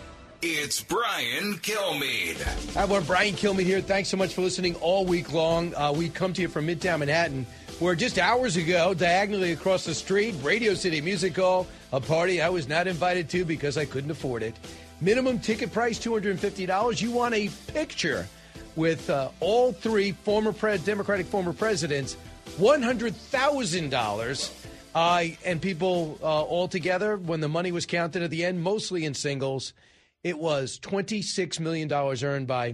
It's Brian Kilmeade. Hi, everyone. Brian Kilmeade here. Thanks so much for listening all week long. Uh, we come to you from Midtown Manhattan, where just hours ago, diagonally across the street, Radio City Music Hall, a party I was not invited to because I couldn't afford it. Minimum ticket price, two hundred fifty dollars. You want a picture with uh, all three former pre- Democratic former presidents, one hundred thousand dollars. Uh, and people uh, all together, when the money was counted at the end, mostly in singles, it was twenty-six million dollars earned by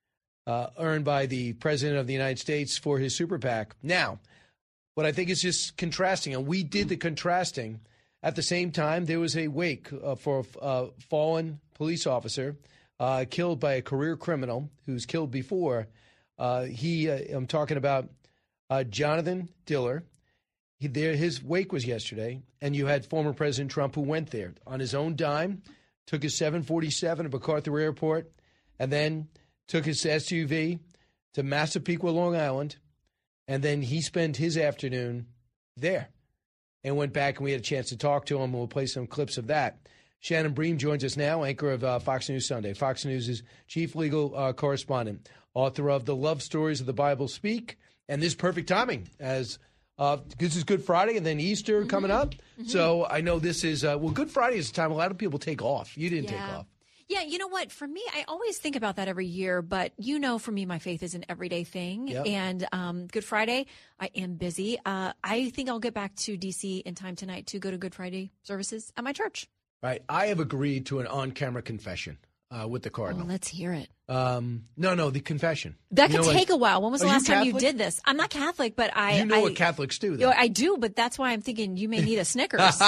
uh, earned by the President of the United States for his super PAC. Now, what I think is just contrasting, and we did the contrasting. At the same time, there was a wake uh, for a uh, fallen police officer uh, killed by a career criminal who's killed before. Uh, he, uh, I'm talking about uh, Jonathan Diller. He, there, his wake was yesterday, and you had former President Trump who went there on his own dime, took his seven forty-seven to MacArthur Airport, and then took his S U V to Massapequa, Long Island, and then he spent his afternoon there and went back, and we had a chance to talk to him, and we'll play some clips of that. Shannon Bream joins us now, anchor of uh, Fox News Sunday. Fox News' chief legal uh, correspondent, author of The Love Stories of the Bible Speak, and this perfect timing as uh, this is Good Friday and then Easter mm-hmm. coming up. Mm-hmm. So I know this is, uh, well, Good Friday is a time a lot of people take off. You didn't yeah. take off. Yeah, you know what? For me, I always think about that every year, but you know, for me, my faith is an everyday thing. Yep. And um, Good Friday, I am busy. Uh, I think I'll get back to D C in time tonight to go to Good Friday services at my church. Right. I have agreed to an on-camera confession uh, with the Cardinal. Oh, let's hear it. Um, no, no, the confession. That you could know, take like, a while. When was the last time you Catholic? did this? I'm not Catholic, but I... You know I, what Catholics do, you though. know, I do, but that's why I'm thinking you may need a Snickers. because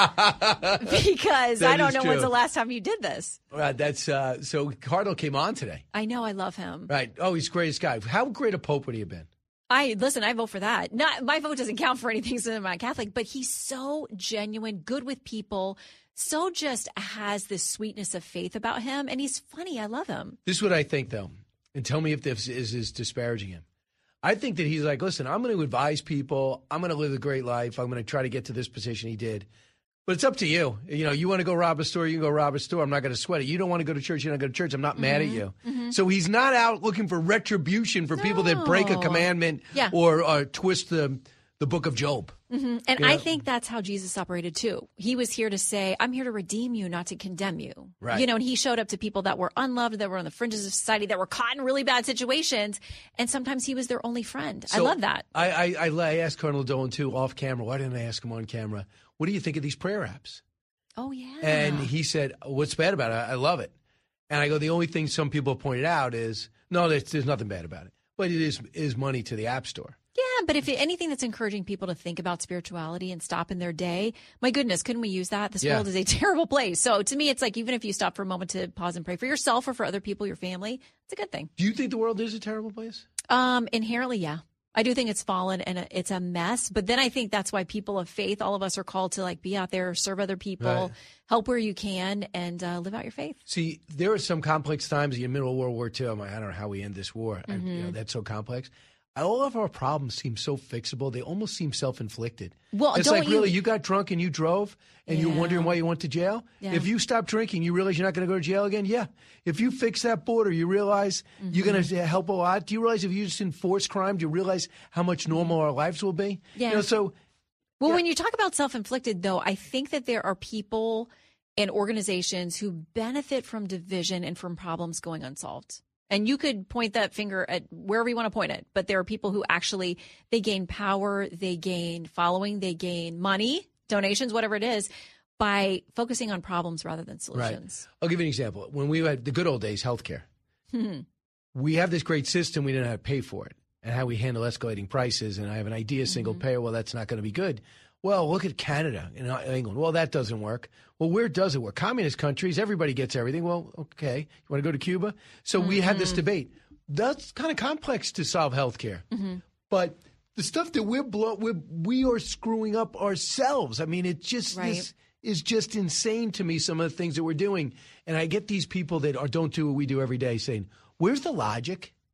That I don't is know true. when's the last time you did this. Right, that's uh, so Cardinal came on today. I know. I love him. Right. Oh, he's the greatest guy. How great a pope would he have been? I listen, I vote for that. Not my vote doesn't count for anything since I'm not Catholic, but he's so genuine, good with people, so just has this sweetness of faith about him, and he's funny. I love him. This is what I think, though, and tell me if this is, is disparaging him. I think that he's like, listen, I'm going to advise people. I'm going to live a great life. I'm going to try to get to this position he did. But it's up to you. You know, you want to go rob a store, you can go rob a store. I'm not going to sweat it. You don't want to go to church, you don't go to church. I'm not mm-hmm. mad at you. Mm-hmm. So he's not out looking for retribution for no. people that break a commandment yeah. or, or twist the the book of Job. Mm-hmm. And you I know? think that's how Jesus operated too. He was here to say, I'm here to redeem you, not to condemn you. Right. You know, and he showed up to people that were unloved, that were on the fringes of society, that were caught in really bad situations. And sometimes he was their only friend. So I love that. I, I, I, I asked Cardinal Dolan, too, off camera. Why didn't I ask him on camera? What do you think of these prayer apps? Oh, yeah. And he said, what's bad about it? I love it. And I go, the only thing some people have pointed out is, no, there's, there's nothing bad about it. But it is is money to the App Store. Yeah, but if it, anything that's encouraging people to think about spirituality and stop in their day, my goodness, couldn't we use that? This Yeah. world is a terrible place. So to me, it's like even if you stop for a moment to pause and pray for yourself or for other people, your family, it's a good thing. Do you think the world is a terrible place? Um, inherently, yeah. I do think it's fallen and it's a mess. But then I think that's why people of faith, all of us are called to like be out there, serve other people, Right. help where you can, and uh, live out your faith. See, there are some complex times in the middle of World War Two. I'm like, I don't know how we end this war. I, you know, Mhm. that's so complex. All of our problems seem so fixable. They almost seem self-inflicted. Well, it's don't like, you- really, you got drunk and you drove and you're Yeah. wondering why you went to jail? Yeah. If you stop drinking, you realize you're not going to go to jail again? Yeah. If you fix that border, you realize you're going to help a lot. Do you realize if you just enforce crime, do you realize how much normal our lives will be? Yeah. You know, so Well, when you talk about self-inflicted, though, I think that there are people and organizations who benefit from division and from problems going unsolved. And you could point that finger at wherever you want to point it. But there are people who actually, they gain power, they gain following, they gain money, donations, whatever it is, by focusing on problems rather than right. solutions. I'll give you an example. When we had the good old days, healthcare, Right. we have this great system. We didn't know how to pay for it and how we handle escalating prices. And I have an idea, single payer. Well, that's not going to be good. Well, look at Canada and England. Well, that doesn't work. Well, where does it work? Communist countries, everybody gets everything. Well, okay. You want to go to Cuba? So we had this debate. That's kind of complex to solve healthcare. Mm-hmm. But the stuff that we're, blow, we're we are screwing up ourselves. I mean, it just Right. this is just insane to me, some of the things that we're doing. And I get these people that are, don't do what we do every day saying, where's the logic?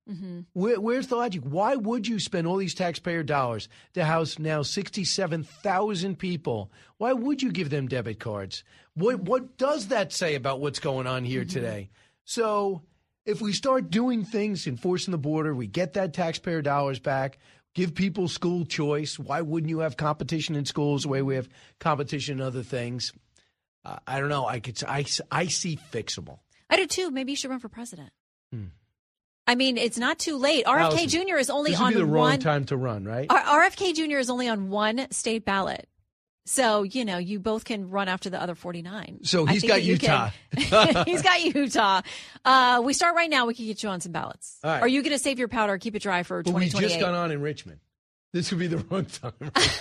Mm-hmm. Where, where's the logic? Why would you spend all these taxpayer dollars to house now sixty-seven thousand people? Why would you give them debit cards? What what does that say about what's going on here mm-hmm. today? So if we start doing things, enforcing the border, we get that taxpayer dollars back, give people school choice. Why wouldn't you have competition in schools the way we have competition in other things? Uh, I don't know. I could. I, I see fixable. I do too. Maybe you should run for president. Hmm. I mean, it's not too late. R F K Allison, Junior is only this would on be the wrong one time to run, right? R- RFK Junior is only on one state ballot. So, you know, you both can run after the other forty-nine. So I he's think got that you Utah. can- he's got Utah. Uh, we start right now. We can get you on some ballots. All right. Are you going to save your powder or keep it dry for But twenty we twenty-eight? just got on in Richmond. This would be the wrong time.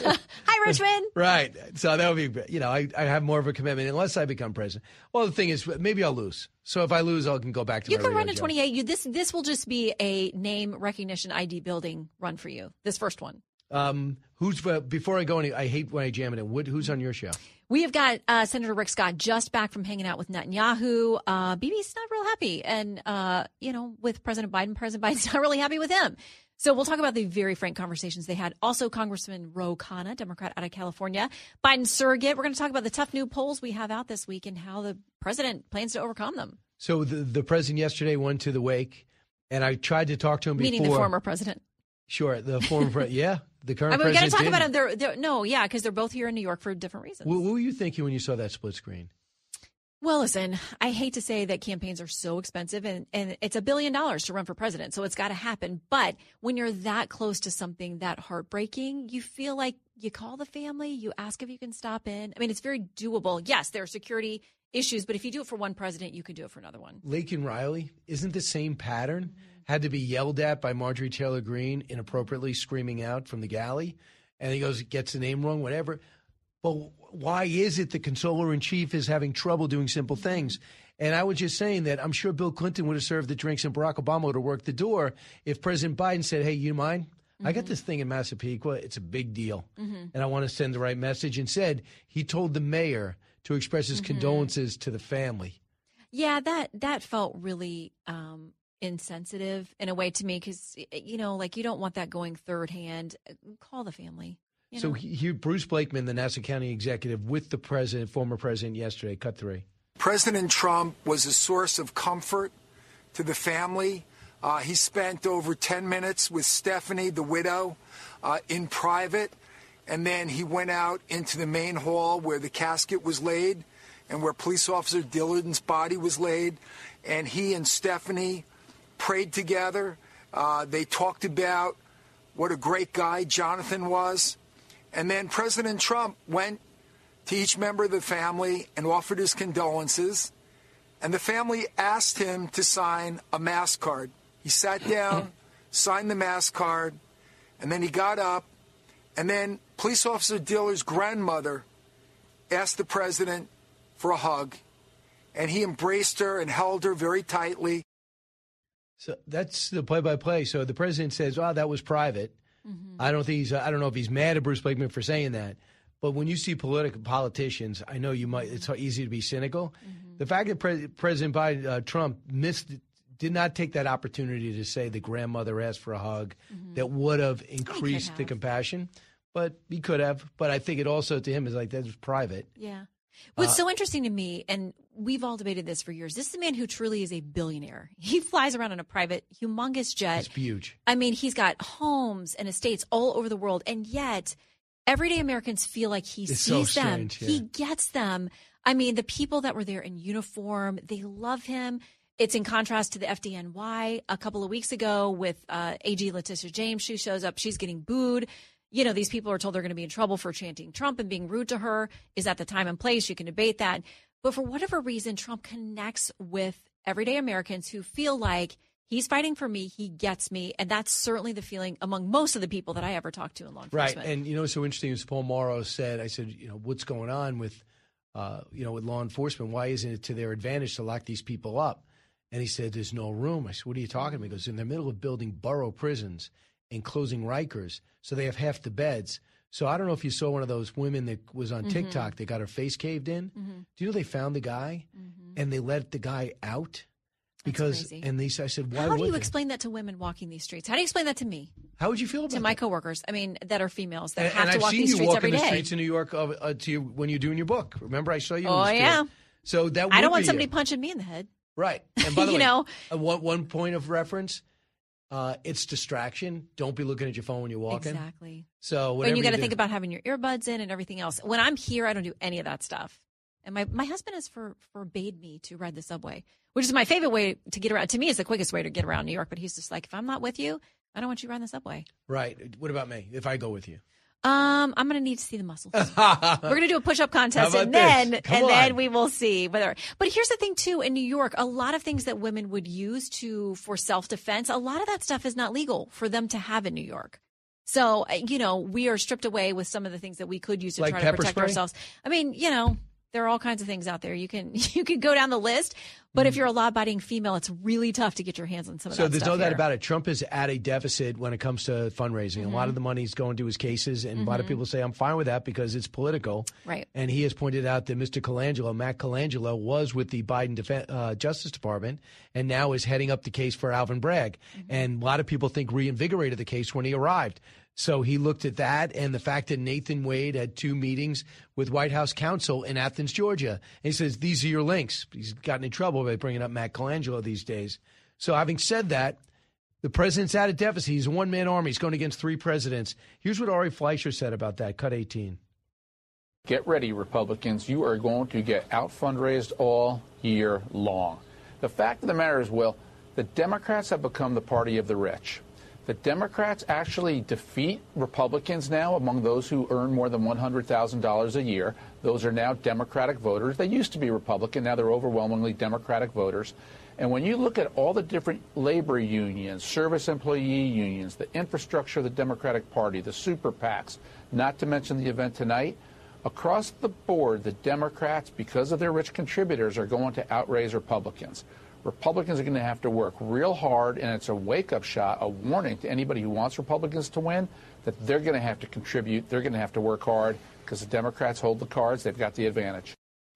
Hi, Richmond. Right. So that would be, you know, I, I have more of a commitment unless I become president. Well, the thing is, maybe I'll lose. So if I lose, I can go back to You my can run radio in job. twenty-eight. You this this will just be a name recognition I D building run for you. This first one. Um, who's uh, before I go any? I hate when I jam it in. What, who's on your show? We have got uh, Senator Rick Scott just back from hanging out with Netanyahu. Uh, Bibi's not real happy, and uh, you know, with President Biden, President Biden's not really happy with him. So we'll talk about the very frank conversations they had. Also, Congressman Ro Khanna, Democrat out of California, Biden surrogate. We're going to talk about the tough new polls we have out this week and how the president plans to overcome them. So the the president yesterday went to the wake, and I tried to talk to him before. Meaning the former president. Sure, the former president. Yeah, the current I mean, we got to president. talk didn't. about them. They're, they're, no, yeah, because they're both here in New York for different reasons. What, what were you thinking when you saw that split screen? Well, listen, I hate to say that campaigns are so expensive, and, and it's a billion dollars to run for president, so it's got to happen. But when you're that close to something that heartbreaking, you feel like you call the family, you ask if you can stop in. I mean, it's very doable. Yes, there are security issues, but if you do it for one president, you can do it for another one. Laken Riley, isn't the same pattern? Mm-hmm. Had to be yelled at by Marjorie Taylor Greene, inappropriately screaming out from the galley, and he goes, gets the name wrong, whatever. But why is it the consoler-in-chief is having trouble doing simple things? And I was just saying that I'm sure Bill Clinton would have served the drinks and Barack Obama would have worked the door if President Biden said, hey, you mind? Mm-hmm. I got this thing in Massapequa. It's a big deal. Mm-hmm. And I want to send the right message. And said he told the mayor to express his mm-hmm. condolences to the family. Yeah, that, that felt really um, insensitive in a way to me because, you know, like you don't want that going third hand. Call the family. You so know. here, Bruce Blakeman, the Nassau County executive, with the president, former president, yesterday. Cut three. President Trump was a source of comfort to the family. Uh, he spent over ten minutes with Stephanie, the widow, uh, in private, and then he went out into the main hall where the casket was laid and where police officer Dillard's body was laid, and he and Stephanie prayed together. Uh, they talked about what a great guy Jonathan was. And then President Trump went to each member of the family and offered his condolences. And the family asked him to sign a mass card. He sat down, signed the mass card, and then he got up. And then police officer Diller's grandmother asked the president for a hug. And he embraced her and held her very tightly. So that's the play-by-play. So the president says, oh, that was private. Mm-hmm. I don't think he's. I don't know if he's mad at Bruce Blakeman for saying that, but when you see political politicians, I know you might. It's easy to be cynical. Mm-hmm. The fact that Pre- President Biden, uh, Trump missed, did not take that opportunity to say the grandmother asked for a hug, mm-hmm. that would have increased have. the compassion, but he could have. But I think it also to him is like that was private. Yeah. What's Uh, so interesting to me, and we've all debated this for years, this is a man who truly is a billionaire. He flies around in a private, humongous jet. It's huge. I mean, he's got homes and estates all over the world, and yet everyday Americans feel like he It's sees so them. strange, yeah. He gets them. I mean, the people that were there in uniform, they love him. It's in contrast to the F D N Y a couple of weeks ago with uh, A G Letitia James. She shows up. She's getting booed. You know, these people are told they're going to be in trouble for chanting Trump and being rude to her. Is that the time and place? You can debate that. But for whatever reason, Trump connects with everyday Americans who feel like he's fighting for me, he gets me. And that's certainly the feeling among most of the people that I ever talked to in law enforcement. Right. And, you know, what's so interesting is Paul Morrow said, I said, you know, what's going on with, uh, you know, with law enforcement? Why isn't it to their advantage to lock these people up? And he said, there's no room. I said, what are you talking about? He goes, in the middle of building borough prisons and closing Rikers, so they have half the beds. So I don't know if you saw one of those women that was on mm-hmm. TikTok that got her face caved in. Mm-hmm. Do you know they found the guy mm-hmm. and they let the guy out? because crazy. and these I said, why How would do you they? explain that to women walking these streets? How do you explain that to me? How would you feel about to my that? coworkers? I mean, that are females that And, have and to I've walk seen these you streets walk every in the day. streets in New York uh, uh, to you, when you're doing your book. Remember, I saw you. Oh in the street. yeah. So that I don't would want be somebody you. punching me in the head. Right. And by the You way, know? uh, one, one point of reference, uh, it's distraction. Don't be looking at your phone when you're walking. Exactly. So whatever And you got to do- think about having your earbuds in and everything else. When I'm here, I don't do any of that stuff. And my, my husband has for, forbade me to ride the subway, which is my favorite way to get around. To me, it's the quickest way to get around New York. But he's just like, if I'm not with you, I don't want you riding the subway. Right. What about me? If I go with you, Um, I'm going to need to see the muscles. We're going to do a push-up contest, How and about then this? Come and on. then we will see whether. But here's the thing, too. In New York, a lot of things that women would use to for self-defense, a lot of that stuff is not legal for them to have in New York. So uh, you know, we are stripped away with some of the things that we could use to Like try to pepper protect spray? ourselves. I mean, you know. There are all kinds of things out there. You can you can go down the list, but if you're a law-abiding female, it's really tough to get your hands on some of so that there's stuff no doubt here. about it. Trump is at a deficit when it comes to fundraising. A lot of the money is going to his cases, and a lot of Mhm. people say, I'm fine with that because it's political. Right. And he has pointed out that Mister Colangelo, Matt Colangelo, was with the Biden Def- uh, Justice Department and now is heading up the case for Alvin Bragg. And a lot of people think reinvigorated the case when he arrived. So he looked at that and the fact that Nathan Wade had two meetings with White House counsel in Athens, Georgia. And he says, these are your links. He's gotten in trouble by bringing up Matt Colangelo these days. So having said that, the president's at a deficit. He's a one-man army. He's going against three presidents. Here's what Ari Fleischer said about that. Cut eighteen. Get ready, Republicans. You are going to get out-fundraised all year long. The fact of the matter is, Will, the Democrats have become the party of the rich. The Democrats actually defeat Republicans now among those who earn more than one hundred thousand dollars a year. Those are now Democratic voters. They used to be Republican. Now they're overwhelmingly Democratic voters. And when you look at all the different labor unions, service employee unions, the infrastructure of the Democratic Party, the super PACs, not to mention the event tonight, across the board, the Democrats, because of their rich contributors, are going to outraise Republicans. Republicans are going to have to work real hard, and it's a wake-up shot, a warning to anybody who wants Republicans to win, that they're going to have to contribute, they're going to have to work hard, because the Democrats hold the cards, they've got the advantage.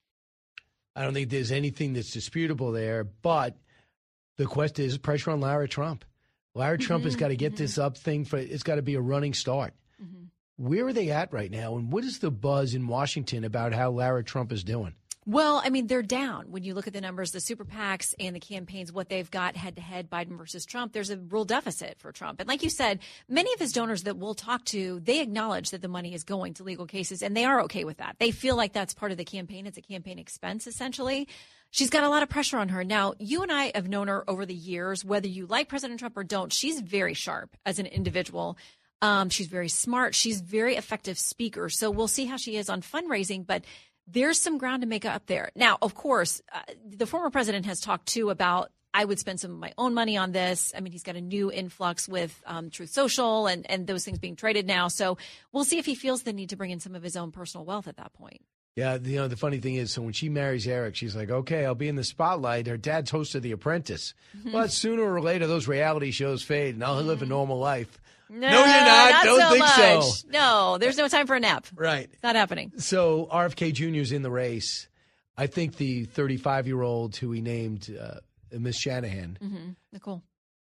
I don't think there's anything that's disputable there, but the question is pressure on Lara Trump. Lara Trump has got to get this up thing for it's got to be a running start. Where are they at right now, and what is the buzz in Washington about how Lara Trump is doing? Well, I mean, they're down. When you look at the numbers, the super PACs and the campaigns, what they've got head-to-head, Biden versus Trump, there's a real deficit for Trump. And like you said, many of his donors that we'll talk to, they acknowledge that the money is going to legal cases, and they are okay with that. They feel like that's part of the campaign. It's a campaign expense, essentially. She's got a lot of pressure on her. Now, you and I have known her over the years, whether you like President Trump or don't. She's very sharp as an individual. Um, she's very smart. She's very effective speaker. So we'll see how she is on fundraising, but there's some ground to make up there. Now, of course, uh, the former president has talked, too, about I would spend some of my own money on this. I mean, he's got a new influx with um, Truth Social and, and those things being traded now. So we'll see if he feels the need to bring in some of his own personal wealth at that point. Yeah, you know, the funny thing is, so when she marries Eric, she's like, okay, I'll be in the spotlight. Her dad's host of The Apprentice. Mm-hmm. But sooner or later, those reality shows fade, and I'll live a normal life. No, you're not. not Don't so think much. so. No, there's no time for a nap. Right. It's not happening. So R F K Junior's in the race. I think the thirty-five-year-old who he named uh, Miss Shanahan Mm-hmm. Nicole.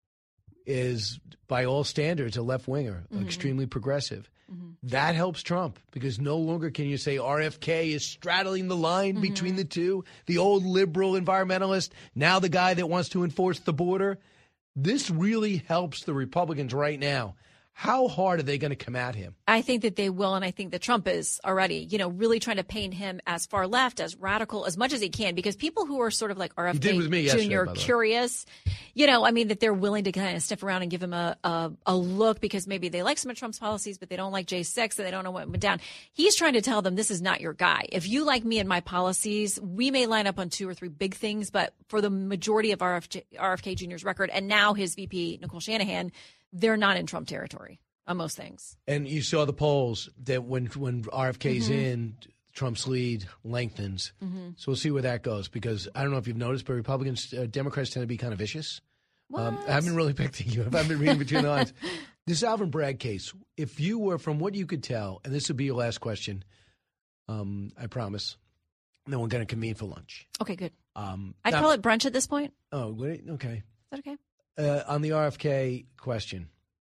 is, by all standards, a left-winger, Mhm. extremely progressive. Mhm. That helps Trump because no longer can you say R F K is straddling the line Mhm. between the two, the old liberal environmentalist, now the guy that wants to enforce the border. This really helps the Republicans right now. How hard are they going to come at him? I think that they will, and I think that Trump is already, you know, really trying to paint him as far left, as radical, as much as he can, because people who are sort of like R F K did with me yesterday, Junior, by the way. curious, you know, I mean, that they're willing to kind of sniff around and give him a, a, a look because maybe they like some of Trump's policies, but they don't like J six and they don't know what went down. He's trying to tell them this is not your guy. If you like me and my policies, we may line up on two or three big things, but for the majority of R F J, R F K Junior's record, and now his V P, Nicole Shanahan, they're not in Trump territory on most things. And you saw the polls that when when R F K's Mhm. in, Trump's lead lengthens. Mhm. So we'll see where that goes because I don't know if you've noticed, but Republicans, uh, Democrats tend to be kind of vicious. Um, I haven't really picked you. I haven't been reading between the lines. This Alvin Bragg case, if you were, from what you could tell, and this would be your last question, um, I promise. And then we're going to convene for lunch. Okay, good. Um, I'd now- call it brunch at this point. Oh, wait, okay. Is that okay? Uh, on the R F K question.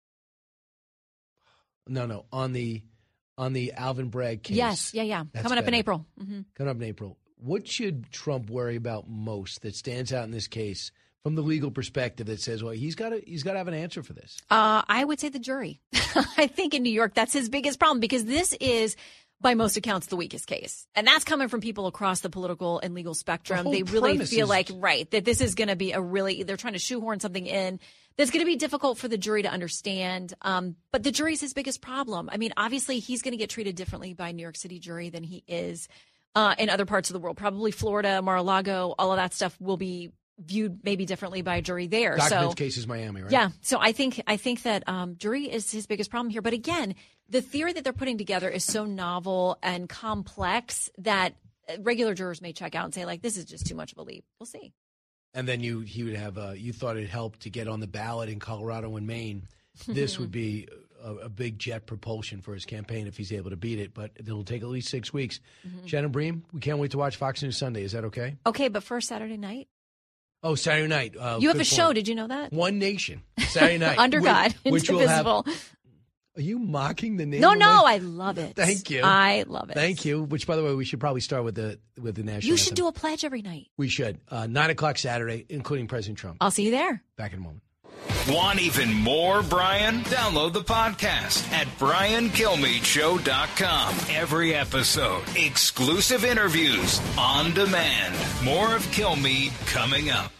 No, no. On the on the Alvin Bragg case. Yes, yeah, yeah. That's Coming up in better. April. hmm Coming up in April. What should Trump worry about most that stands out in this case from the legal perspective that says, well, he's got to he's got to have an answer for this? Uh, I would say the jury. I think in New York, that's his biggest problem because this is, by most accounts, the weakest case. And that's coming from people across the political and legal spectrum. whole They really premise feel is- like, right, that this is going to be a really, they're trying to shoehorn something in that's going to be difficult for the jury to understand. Um, but the jury's his biggest problem. I mean, obviously, he's going to get treated differently by a New York City jury than he is uh, in other parts of the world. Probably Florida, Mar-a-Lago, all of that stuff will be viewed maybe differently by a jury there. Document's so, case is Miami, right? Yeah. So I think I think that um, jury is his biggest problem here. But again, the theory that they're putting together is so novel and complex that regular jurors may check out and say, like, this is just too much of a leap. We'll see. And then you he would have uh, you thought it helped to get on the ballot in Colorado and Maine. This would be a, a big jet propulsion for his campaign if he's able to beat it. But it'll take at least six weeks. Mhm. Shannon Bream, we can't wait to watch Fox News Sunday. Is that okay? Okay, but first Saturday night, Oh, Saturday night. Uh, you have good a show. point. Did you know that? One Nation Saturday night. Under which- God, which will have. indivisible. Are you mocking the name? No, of no, my- I love it. Thank you. I love it. Thank you. Which, by the way, we should probably start with the with the national. You should anthem. do a pledge every night. We should. Uh, Nine o'clock Saturday, including President Trump. I'll see you there. Back in a moment. Want even more Brian? Download the podcast at brian kilmeade show dot com. Every episode, exclusive interviews on demand. More of Kilmeade coming up.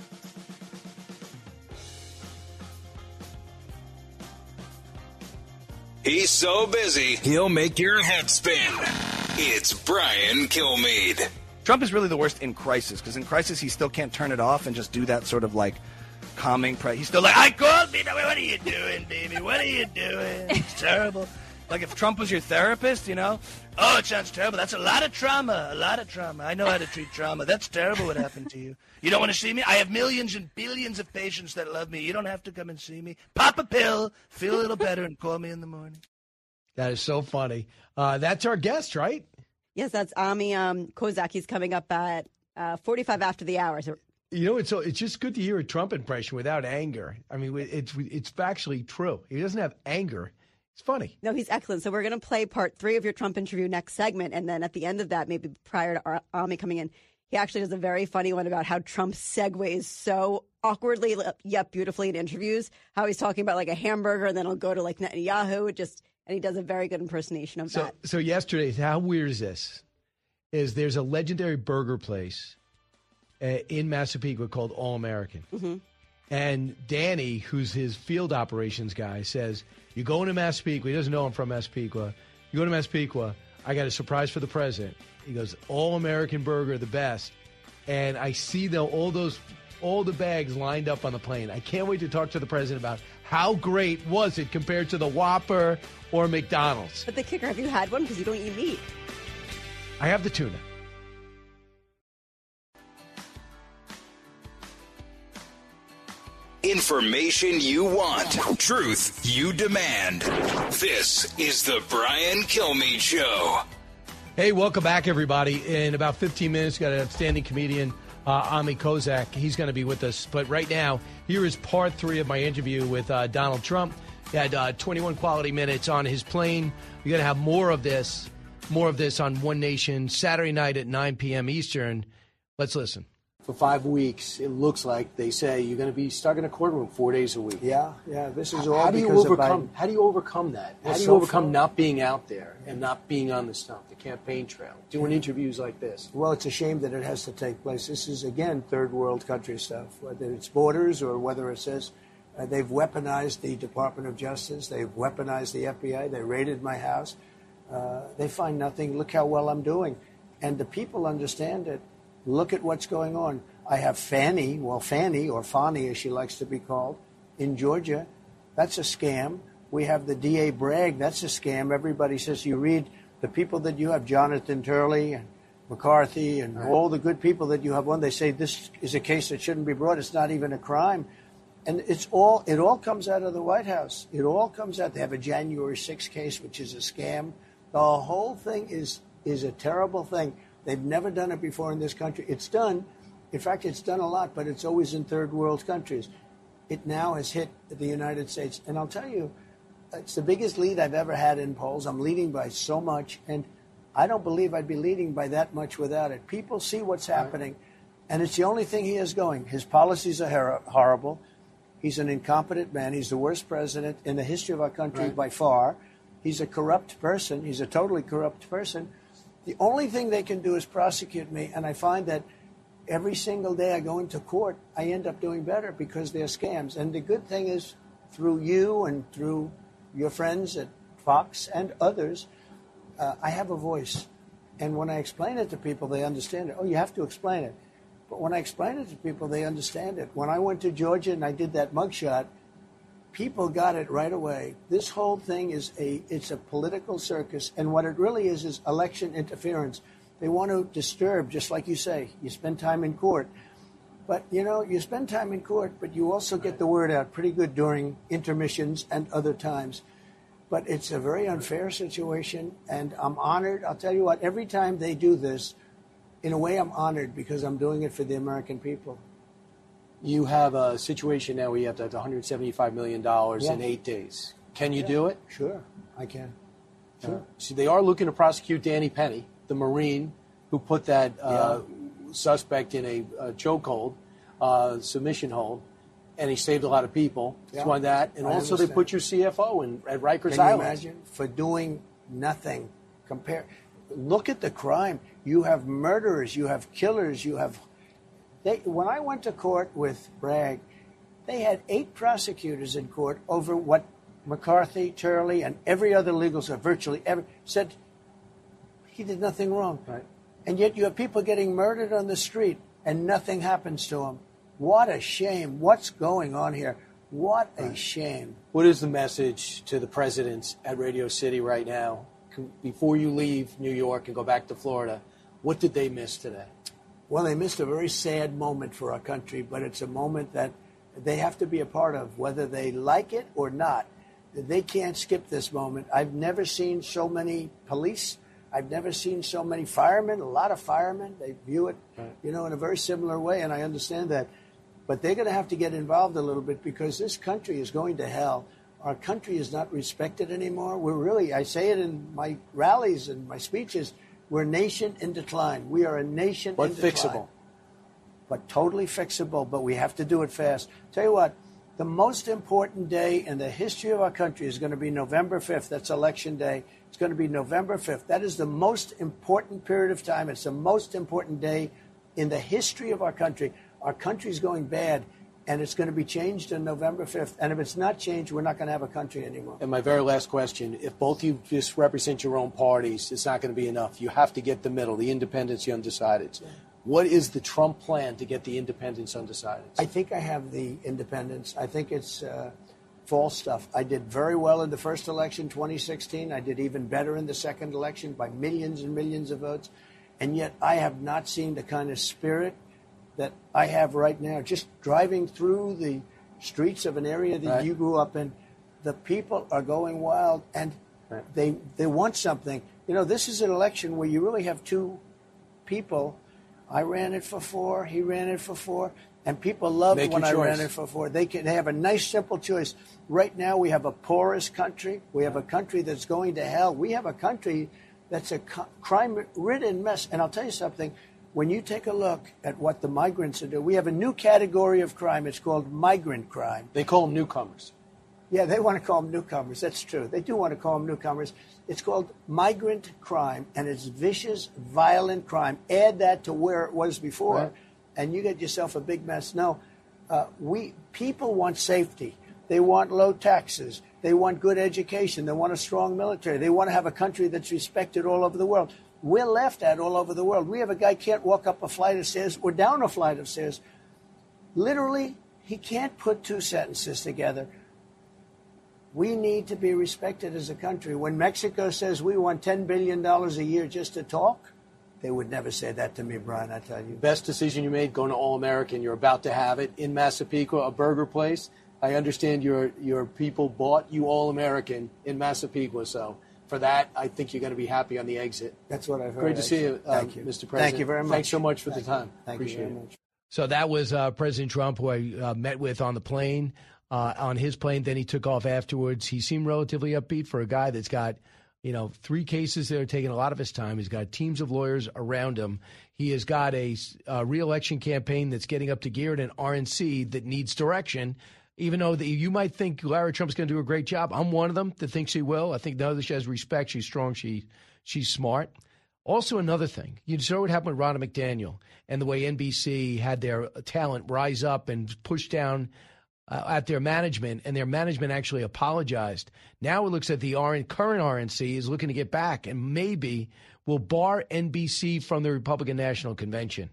He's so busy, he'll make your head spin. It's Brian Kilmeade. Trump is really the worst in crisis, because in crisis he still can't turn it off and just do that sort of like calming. Pre- he's still like, I called me. What are you doing, baby? What are you doing? It's terrible. Like if Trump was your therapist, you know? Oh, it sounds terrible. That's a lot of trauma. A lot of trauma. I know how to treat trauma. That's terrible what happened to you. You don't want to see me? I have millions and billions of patients that love me. You don't have to come and see me. Pop a pill, feel a little better, and call me in the morning. That is so funny. Uh, that's our guest, right? Yes, that's Ami um, Kozak. He's coming up at uh, forty-five after the hour. So You know, it's so it's just good to hear a Trump impression without anger. I mean, it's it's factually true. He doesn't have anger. It's funny. No, he's excellent. So we're going to play part three of your Trump interview next segment. And then at the end of that, maybe prior to Ar- Ami coming in, he actually does a very funny one about how Trump segues so awkwardly yet beautifully in interviews, how he's talking about like a hamburger and then he'll go to like Netanyahu. It just and he does a very good impersonation of So that. so yesterday, how weird is this? Is there's a legendary burger place uh, in Massapequa called All American. Mm-hmm. And Danny, who's his field operations guy, says, you go into Massapequa. He doesn't know I'm from Massapequa. You go to Massapequa. I got a surprise for the president. He goes, All-American burger, the best. And I see the, all those, all the bags lined up on the plane. I can't wait to talk to the president about how great was it compared to the Whopper or McDonald's. But the kicker, have you had one? Because you don't eat meat. I have the tuna. Information you want, truth you demand. This is the Brian Kilmeade Show. Hey, welcome back, everybody. In about fifteen minutes, got an outstanding comedian, uh, Ami Kozak. He's going to be with us. But right now, here is part three of my interview with uh, Donald Trump. He had uh, twenty-one quality minutes on his plane. We're going to have more of this, more of this on One Nation Saturday night at nine p.m. Eastern. Let's listen. For five weeks, it looks like they say you're going to be stuck in a courtroom four days a week. Yeah, yeah. This is How, all how do you because overcome? of Biden. How do you overcome that? How Well, do you so overcome far- not being out there and not being on the stump, the campaign trail, doing interviews like this? Well, it's a shame that it has to take place. This is, again, third world country stuff, whether it's borders or whether it says uh, they've weaponized the Department of Justice, they've weaponized the F B I, they raided my house. Uh, they find nothing. Look how well I'm doing. And the people understand it. Look at what's going on. I have Fannie, well, Fannie, or Fani as she likes to be called, in Georgia. That's a scam. We have the D A Bragg. That's a scam. Everybody says you read the people that you have, Jonathan Turley and McCarthy and all the good people that you have on, they say this is a case that shouldn't be brought. It's not even a crime. And it's all, it all comes out of the White House. It all comes out. They have a January sixth case, which is a scam. The whole thing is, is a terrible thing. They've never done it before in this country. It's done. In fact, it's done a lot, but it's always in third world countries. It now has hit the United States. And I'll tell you, it's the biggest lead I've ever had in polls. I'm leading by so much, and I don't believe I'd be leading by that much without it. People see what's happening, and it's the only thing he has going. His policies are hor- horrible. He's an incompetent man. He's the worst president in the history of our country Right. by far. He's a corrupt person. He's a totally corrupt person. The only thing they can do is prosecute me, and I find that every single day I go into court, I end up doing better because they're scams. And the good thing is, through you and through your friends at Fox and others, uh, I have a voice. And when I explain it to people, they understand it. Oh, you have to explain it. But when I explain it to people, they understand it. When I went to Georgia and I did that mugshot, people got it right away. This whole thing is a, it's a political circus. And what it really is, is election interference. They want to disturb, just like you say. You spend time in court. But, you know, you spend time in court, but you also get the word out pretty good during intermissions and other times. But it's a very unfair situation, and I'm honored. I'll tell you what, every time they do this, in a way I'm honored because I'm doing it for the American people. You have a situation now where you have to have one hundred seventy-five million dollars Yeah. in eight days. Can you Yeah. do it? Sure, I can. Sure. Uh, see, they are looking to prosecute Danny Penny, the Marine who put that uh, suspect in a, a chokehold, uh, submission hold, and he saved a lot of people. Yeah. It's one that, and I also they understand. put your C F O in at Rikers Can you Island. imagine? For doing nothing. Compare. Look at the crime. You have murderers. You have killers. You have. They, when I went to court with Bragg, they had eight prosecutors in court over what McCarthy, Turley, and every other legal side, virtually every, said he did nothing wrong. Right. And yet you have people getting murdered on the street and nothing happens to them. What a shame. What's going on here? What a shame. What is the message to the presidents at Radio City right now? Before you leave New York and go back to Florida, what did they miss today? Well, they missed a very sad moment for our country, but it's a moment that they have to be a part of, whether they like it or not. They can't skip this moment. I've never seen so many police. I've never seen so many firemen, a lot of firemen. They view it, you know, in a very similar way, and I understand that. But they're going to have to get involved a little bit because this country is going to hell. Our country is not respected anymore. We're really, I say it in my rallies and my speeches, we're a nation in decline. We are a nation But in decline. fixable. But totally fixable, but we have to do it fast. Tell you what, the most important day in the history of our country is going to be November fifth. That's Election Day. It's going to be November fifth. That is the most important period of time. It's the most important day in the history of our country. Our country's going bad, and it's going to be changed on November fifth. And if it's not changed, we're not going to have a country anymore. And my very last question, if both you just represent your own parties, it's not going to be enough. You have to get the middle, the independents, the undecideds. What is the Trump plan to get the independents, undecideds? I think I have the independents. I think it's uh, false stuff. I did very well in the first election, twenty sixteen. I did even better in the second election by millions and millions of votes. And yet I have not seen the kind of spirit that I have right now. Just driving through the streets of an area that Right. you grew up in, the people are going wild, and Right. they they want something. You know, this is an election where you really have two people. I ran it for four. He ran it for four. And people loved Make when your I choice. ran it for four. They can they have a nice, simple choice. Right now, we have a porous country. We have a country that's going to hell. We have a country that's a co- crime-ridden mess. And I'll tell you something. When you take a look at what the migrants are doing, we have a new category of crime. It's called migrant crime. They call them newcomers. Yeah, they want to call them newcomers. That's true. They do want to call them newcomers. It's called migrant crime, and it's vicious, violent crime. Add that to where it was before, Right. and you get yourself a big mess. No, uh, we people want safety. They want low taxes. They want good education. They want a strong military. They want to have a country that's respected all over the world. We're laughed at all over the world. We have a guy can't walk up a flight of stairs or down a flight of stairs. Literally, he can't put two sentences together. We need to be respected as a country. When Mexico says we want ten billion dollars a year just to talk, they would never say that to me, Brian, I tell you. Best decision you made going to All-American. You're about to have it in Massapequa, a burger place. I understand your your people bought you All-American in Massapequa, so for that, I think you're going to be happy on the exit. That's what I've heard. Great to see you, uh, Thank you. Mister President. Thank you very much. Thanks so much for Thank the time. You. Thank Appreciate you very it. much. So that was uh, President Trump, who I uh, met with on the plane, uh, on his plane. Then he took off afterwards. He seemed relatively upbeat for a guy that's got, you know, three cases that are taking a lot of his time. He's got teams of lawyers around him. He has got a, a re-election campaign that's getting up to gear and an R N C that needs direction. Even though the, you might think Lara Trump's going to do a great job, I'm one of them that thinks she will. I think now that she has respect, she's strong, she she's smart. Also, another thing, you saw what happened with Ronna McDaniel and the way N B C had their talent rise up and push down uh, at their management, and their management actually apologized. Now it looks like the R N, current R N C is looking to get back and maybe will bar N B C from the Republican National Convention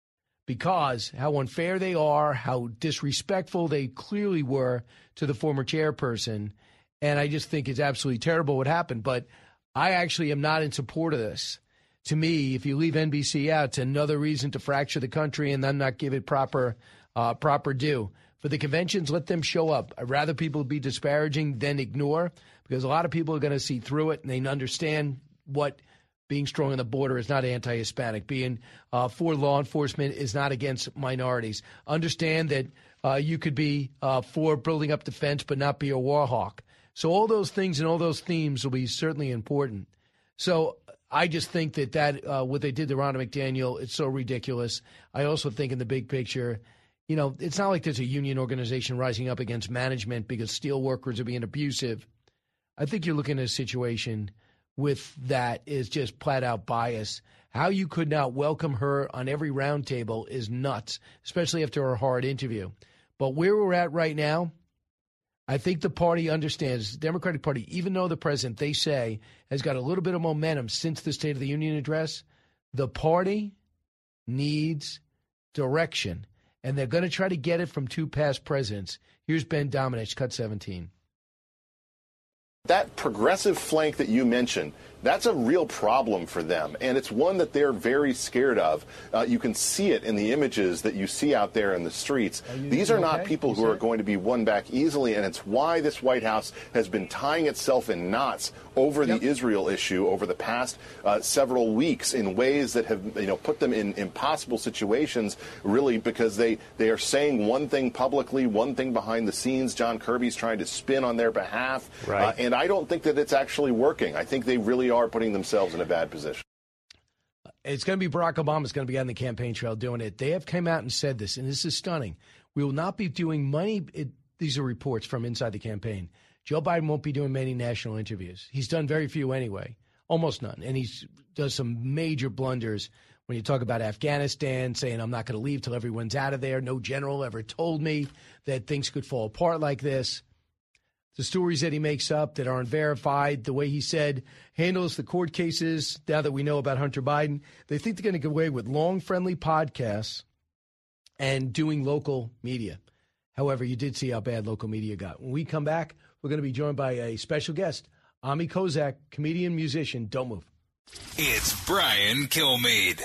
because how unfair they are, how disrespectful they clearly were to the former chairperson. And I just think it's absolutely terrible what happened. But I actually am not in support of this. To me, if you leave N B C out, it's another reason to fracture the country and then not give it proper uh, proper due. For the conventions, let them show up. I'd rather people be disparaging than ignore because a lot of people are going to see through it and they understand what being strong on the border is not anti-Hispanic. Being uh, for law enforcement is not against minorities. Understand that uh, you could be uh, for building up defense but not be a war hawk. So all those things and all those themes will be certainly important. So I just think that, that uh, what they did to Ronna McDaniel, it's so ridiculous. I also think in the big picture, you know, it's not like there's a union organization rising up against management because steel workers are being abusive. I think you're looking at a situation with that is just flat out bias. How you could not welcome her on every roundtable is nuts, especially after her hard interview. But where we're at right now, I think the party understands, the Democratic Party, even though the president, they say, has got a little bit of momentum since the State of the Union address, the party needs direction. And they're going to try to get it from two past presidents. Here's Ben Domenech, cut seventeen. That progressive flank that you mentioned, that's a real problem for them, and it's one that they're very scared of. Uh, you can see it in the images that you see out there in the streets. Are you, These are okay? not people who are going to be won back easily, and it's why this White House has been tying itself in knots over yep. the Israel issue over the past uh, several weeks in ways that have, you know, put them in impossible situations, really, because they, they are saying one thing publicly, one thing behind the scenes. John Kirby's trying to spin on their behalf, right. uh, and I don't think that it's actually working. I think they really are putting themselves in a bad position. It's going to be Barack Obama's going to be on the campaign trail doing it. They have come out and said this, and this is stunning. We will not be doing money. It, these are reports from inside the campaign. Joe Biden won't be doing many national interviews. He's done very few anyway, almost none. And he does some major blunders when you talk about Afghanistan, saying I'm not going to leave till everyone's out of there. No general ever told me that things could fall apart like this. The stories that he makes up that aren't verified, the way he said handles the court cases, now that we know about Hunter Biden, they think they're going to get away with long, friendly podcasts and doing local media. However, you did see how bad local media got. When we come back, we're going to be joined by a special guest, Ami Kozak, comedian, musician. Don't move. It's Brian Kilmeade.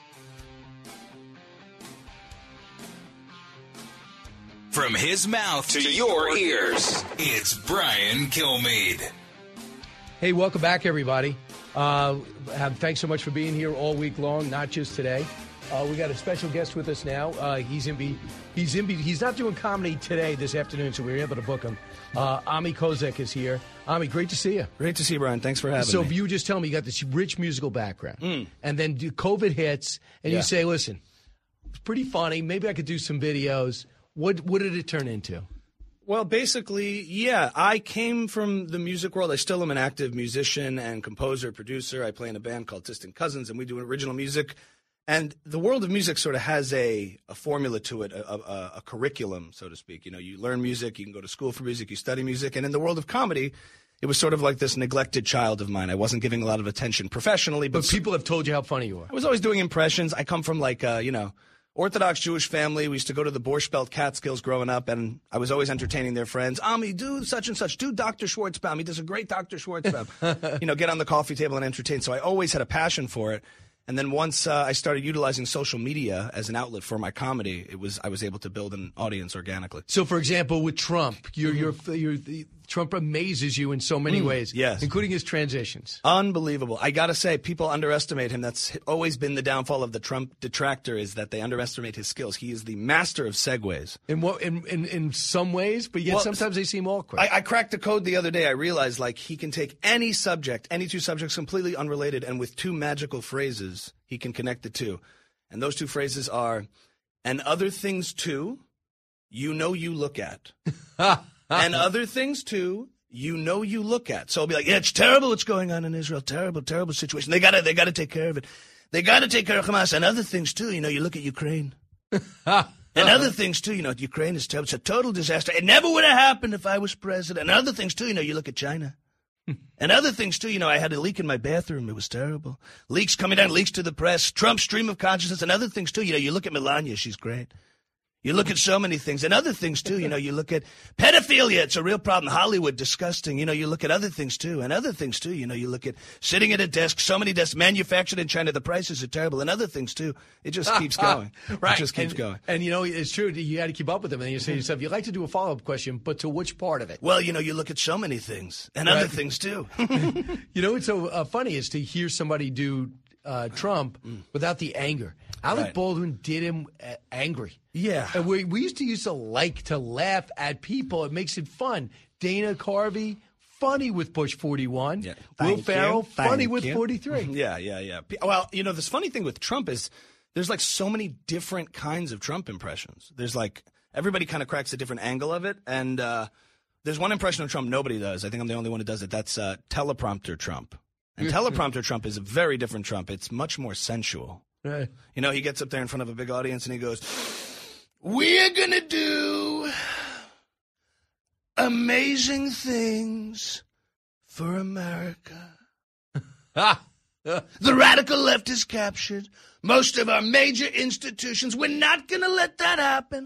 From his mouth to your ears, it's Brian Kilmeade. Hey, welcome back, everybody. Uh, have, thanks so much for being here all week long, not just today. Uh, we got a special guest with us now. Uh, he's in. Be, he's in. Be, he's not doing comedy today, this afternoon, so we were able to book him. Uh, Ami Kozak is here. Ami, great to see you. Great to see you, Brian. Thanks for having so me. So, if you just tell me you got this rich musical background, mm. and then do COVID hits, and yeah. you say, "Listen, it's pretty funny. Maybe I could do some videos." What what did it turn into? Well, basically, yeah, I came from the music world. I still am an active musician and composer, producer. I play in a band called Distant Cousins, and we do original music. And the world of music sort of has a, a formula to it, a, a, a curriculum, so to speak. You know, you learn music, you can go to school for music, you study music. And in the world of comedy, it was sort of like this neglected child of mine. I wasn't giving a lot of attention professionally. But, but people have told you how funny you are. I was always doing impressions. I come from like, uh, you know, Orthodox Jewish family. We used to go to the Borscht Belt Catskills growing up, and I was always entertaining their friends. Ami, do such and such. Do Doctor Schwartzbaum. He does a great Doctor Schwartzbaum. You know, get on the coffee table and entertain. So I always had a passion for it. And then once uh, I started utilizing social media as an outlet for my comedy, it was I was able to build an audience organically. So, for example, with Trump, you're, mm-hmm. you're, you're, Trump amazes you in so many Mm, ways, yes. including his transitions. Unbelievable. I got to say, people underestimate him. That's always been the downfall of the Trump detractor, is that they underestimate his skills. He is the master of segues. In what in in, in some ways, but yet Well, sometimes they seem awkward. I, I cracked the code the other day. I realized, like, he can take any subject, any two subjects completely unrelated, and with two magical phrases, he can connect the two. And those two phrases are, and other things too, you know you look at. And other things too, you know you look at. So I'll be like, yeah, it's terrible what's going on in Israel. Terrible, terrible situation. They gotta they gotta take care of it. They gotta take care of Hamas. And other things too, you know, you look at Ukraine. And other things too, you know, Ukraine is terrible. It's a total disaster. It never would have happened if I was president. And other things too, you know, you look at China. And other things too, you know, I had a leak in my bathroom. It was terrible. Leaks coming down, leaks to the press, Trump's stream of consciousness, and other things too. You know, you look at Melania, she's great. You look at so many things, and other things too. You know, you look at pedophilia, it's a real problem. Hollywood, disgusting. You know, you look at other things too, and other things too. You know, you look at sitting at a desk, so many desks manufactured in China, the prices are terrible, and other things too. It just keeps going. Right. It just keeps and, going. And, you know, it's true. You got to keep up with them. And you say to yourself, you like to do a follow-up question, but to which part of it? Well, you know, you look at so many things, and Right. other things too. You know what's so uh, funny is to hear somebody do uh, Trump without the anger. Alec Right. Baldwin did him uh, angry. Yeah. And we, we used to used to like to laugh at people. It makes it fun. Dana Carvey, funny with Bush forty-one. Yeah. Will Thank Ferrell, you. funny Thank with you. forty-three. Yeah, yeah, yeah. P- Well, you know, this funny thing with Trump is there's like so many different kinds of Trump impressions. There's like everybody kind of cracks a different angle of it, and uh, there's one impression of Trump nobody does. I think I'm the only one who does it. That's uh, teleprompter Trump. And teleprompter Trump is a very different Trump. It's much more sensual. Right. You know, he gets up there in front of a big audience and he goes, "We're gonna do amazing things for America. The radical left is captured. Most of our major institutions. We're not gonna let that happen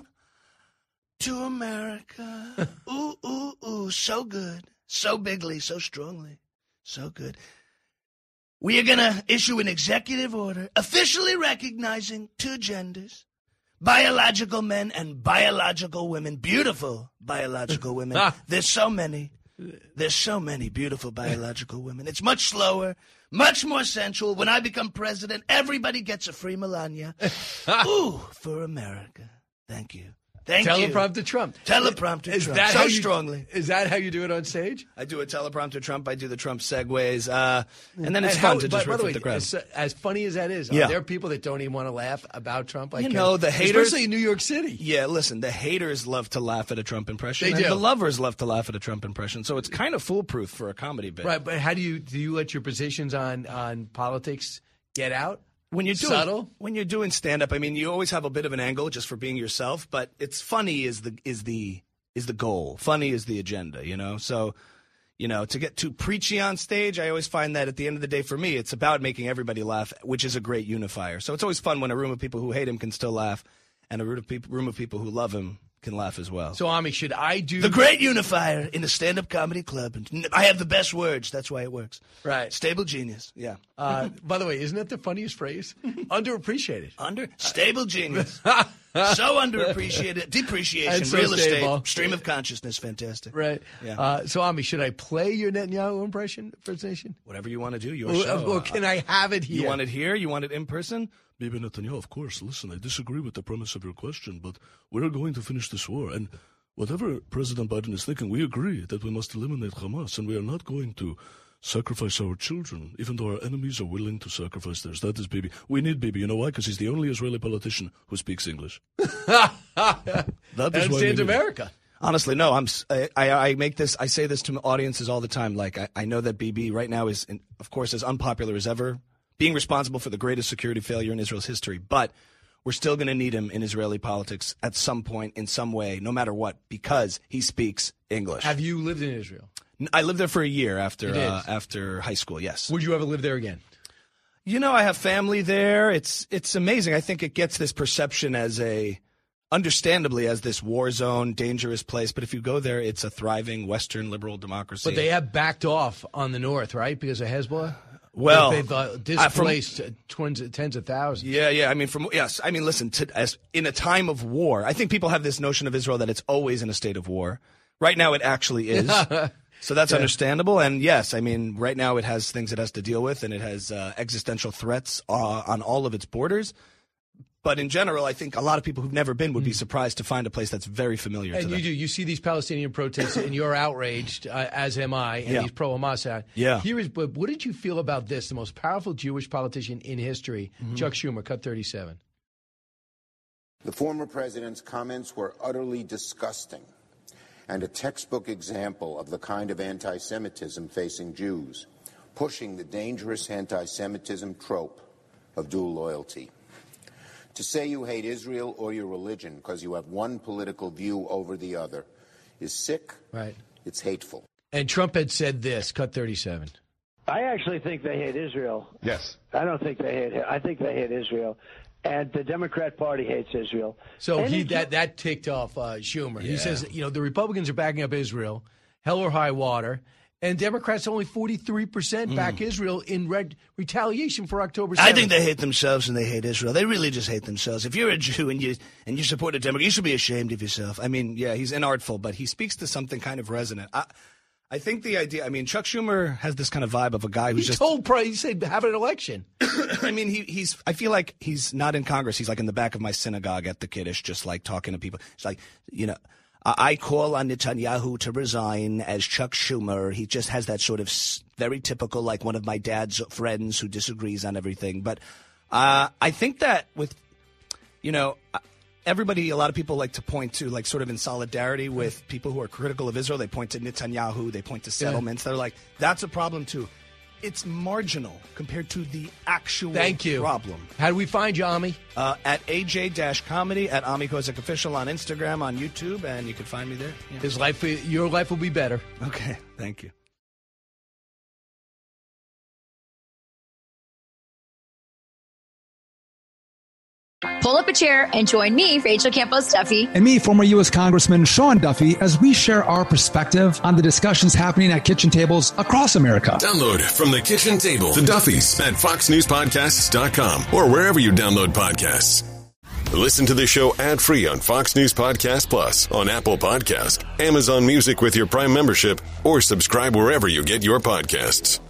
to America. Ooh, ooh, ooh, so good. So bigly, so strongly. So good. We are going to issue an executive order officially recognizing two genders, biological men and biological women, beautiful biological women. There's so many. There's so many beautiful biological women. It's much slower, much more sensual. When I become president, everybody gets a free Melania. Ooh, for America. Thank you. Thank you. Teleprompter Trump. Teleprompter Is Trump. that So how you, strongly. Is that how you do it on stage? I do a teleprompter Trump. I do the Trump segues. Uh, and then it's And fun how- to by- just by riff the with way, the crowd. As, as funny as that is, Yeah. are there people that don't even want to laugh about Trump? Like You know, uh, the haters. especially in New York City. Yeah, listen, the haters love to laugh at a Trump impression. They and do. the lovers love to laugh at a Trump impression. So it's kind of foolproof for a comedy bit. Right, but how do you do you let your positions on on politics get out? When you're doing, subtle, when you're doing stand up, I mean, you always have a bit of an angle just for being yourself, but it's funny is the is the is the goal. Funny is the agenda, you know? So, you know, to get too preachy on stage, I always find that at the end of the day for me, it's about making everybody laugh, which is a great unifier. So it's always fun when a room of people who hate him can still laugh and a room of people, room of people who love him can laugh as well. So, Ami, should I do The great unifier in a stand-up comedy club. And I have the best words. That's why it works. Right. Stable genius. Yeah. Uh, by the way, isn't that the funniest phrase? Underappreciated. Under stable genius. So underappreciated. Depreciation. And so real stable. estate. Stream of consciousness. Fantastic. Right. Yeah. Uh, so, Ami, should I play your Netanyahu impression impersonation? Whatever you want to do. Your Or, show. or can I have it here? You want it here? You want it in person? Bibi Netanyahu, of course. Listen, I disagree with the premise of your question, but we're going to finish this war. And whatever President Biden is thinking, we agree that we must eliminate Hamas, and we are not going to sacrifice our children, even though our enemies are willing to sacrifice theirs. That is Bibi. We need Bibi. You know why? Because he's the only Israeli politician who speaks English. That is And why we stands need him. America. Honestly, no. I'm. s- I, I, I make this. I say this to audiences all the time. Like I, I know that B B right now is, in, of course, as unpopular as ever, being responsible for the greatest security failure in Israel's history. But we're still going to need him in Israeli politics at some point, in some way, no matter what, because he speaks English. Have you lived in Israel? N- I lived there for a year after You did? uh, after high school. Yes. Would you ever live there again? You know, I have family there. It's it's amazing. I think it gets this perception as a, understandably, as this war zone, dangerous place. But if you go there, it's a thriving Western liberal democracy. But they have backed off on the north, right, because of Hezbollah? Well, they've uh, uh, from- displaced uh, twins, tens of thousands. Yeah, yeah. I mean, from yes. I mean, listen. To, as in a time of war, I think people have this notion of Israel that it's always in a state of war, Right now, it actually is. So that's Yeah. understandable. And yes, I mean, right now it has things it has to deal with, and it has uh, existential threats uh, on all of its borders. But in general, I think a lot of people who've never been would be surprised to find a place that's very familiar to And them. you do. You see these Palestinian protests, and you're outraged, uh, as am I, and Yeah. he's pro-Hamas. out. Yeah. Here is, but what did you feel about this? The most powerful Jewish politician in history, Mm-hmm. Chuck Schumer, cut thirty-seven. The former president's comments were utterly disgusting and a textbook example of the kind of anti-Semitism facing Jews, pushing the dangerous anti-Semitism trope of dual loyalty. To say you hate Israel or your religion because you have one political view over the other is sick. Right. It's hateful. And Trump had said this, cut thirty-seven. I actually think they hate Israel. Yes. I don't think they hate. I think they hate Israel, and the Democrat Party hates Israel. So Any he that that ticked off uh, Schumer. He Yeah. says, you know, the Republicans are backing up Israel, hell or high water, and Democrats only forty-three percent back Israel in red retaliation for October seventh. I think they hate themselves and they hate Israel. They really just hate themselves. If you're a Jew and you and you support a Democrat, you should be ashamed of yourself. I mean, yeah, he's inartful, but he speaks to something kind of resonant. I, I think the idea. I mean, Chuck Schumer has this kind of vibe of a guy who's He just told Pro, he said, have an election. I mean, he, he's. I feel like he's not in Congress. He's like in the back of my synagogue at the Kiddush, just like talking to people. It's like, you know, I I call on Netanyahu to resign as Chuck Schumer. He just has that sort of s- very typical, like one of my dad's friends who disagrees on everything. But uh, I think that with, you know, everybody, a lot of people like to point to, like, sort of in solidarity with people who are critical of Israel. They point to Netanyahu. They point to settlements. They're like, that's a problem too. It's marginal compared to the actual Thank you. problem. How do we find you, Ami? Uh, at A J Comedy, at Ami Kozak Official on Instagram, on YouTube, and you can find me there. Yeah. His life, your life will be better. Okay, thank you. Pull up a chair and join me, Rachel Campos Duffy. And me, former U S Congressman Sean Duffy, as we share our perspective on the discussions happening at kitchen tables across America. Download From the Kitchen Table, The Duffys at fox news podcasts dot com or wherever you download podcasts. Listen to the show ad-free on Fox News Podcast Plus, on Apple Podcast, Amazon Music with your Prime membership, or subscribe wherever you get your podcasts.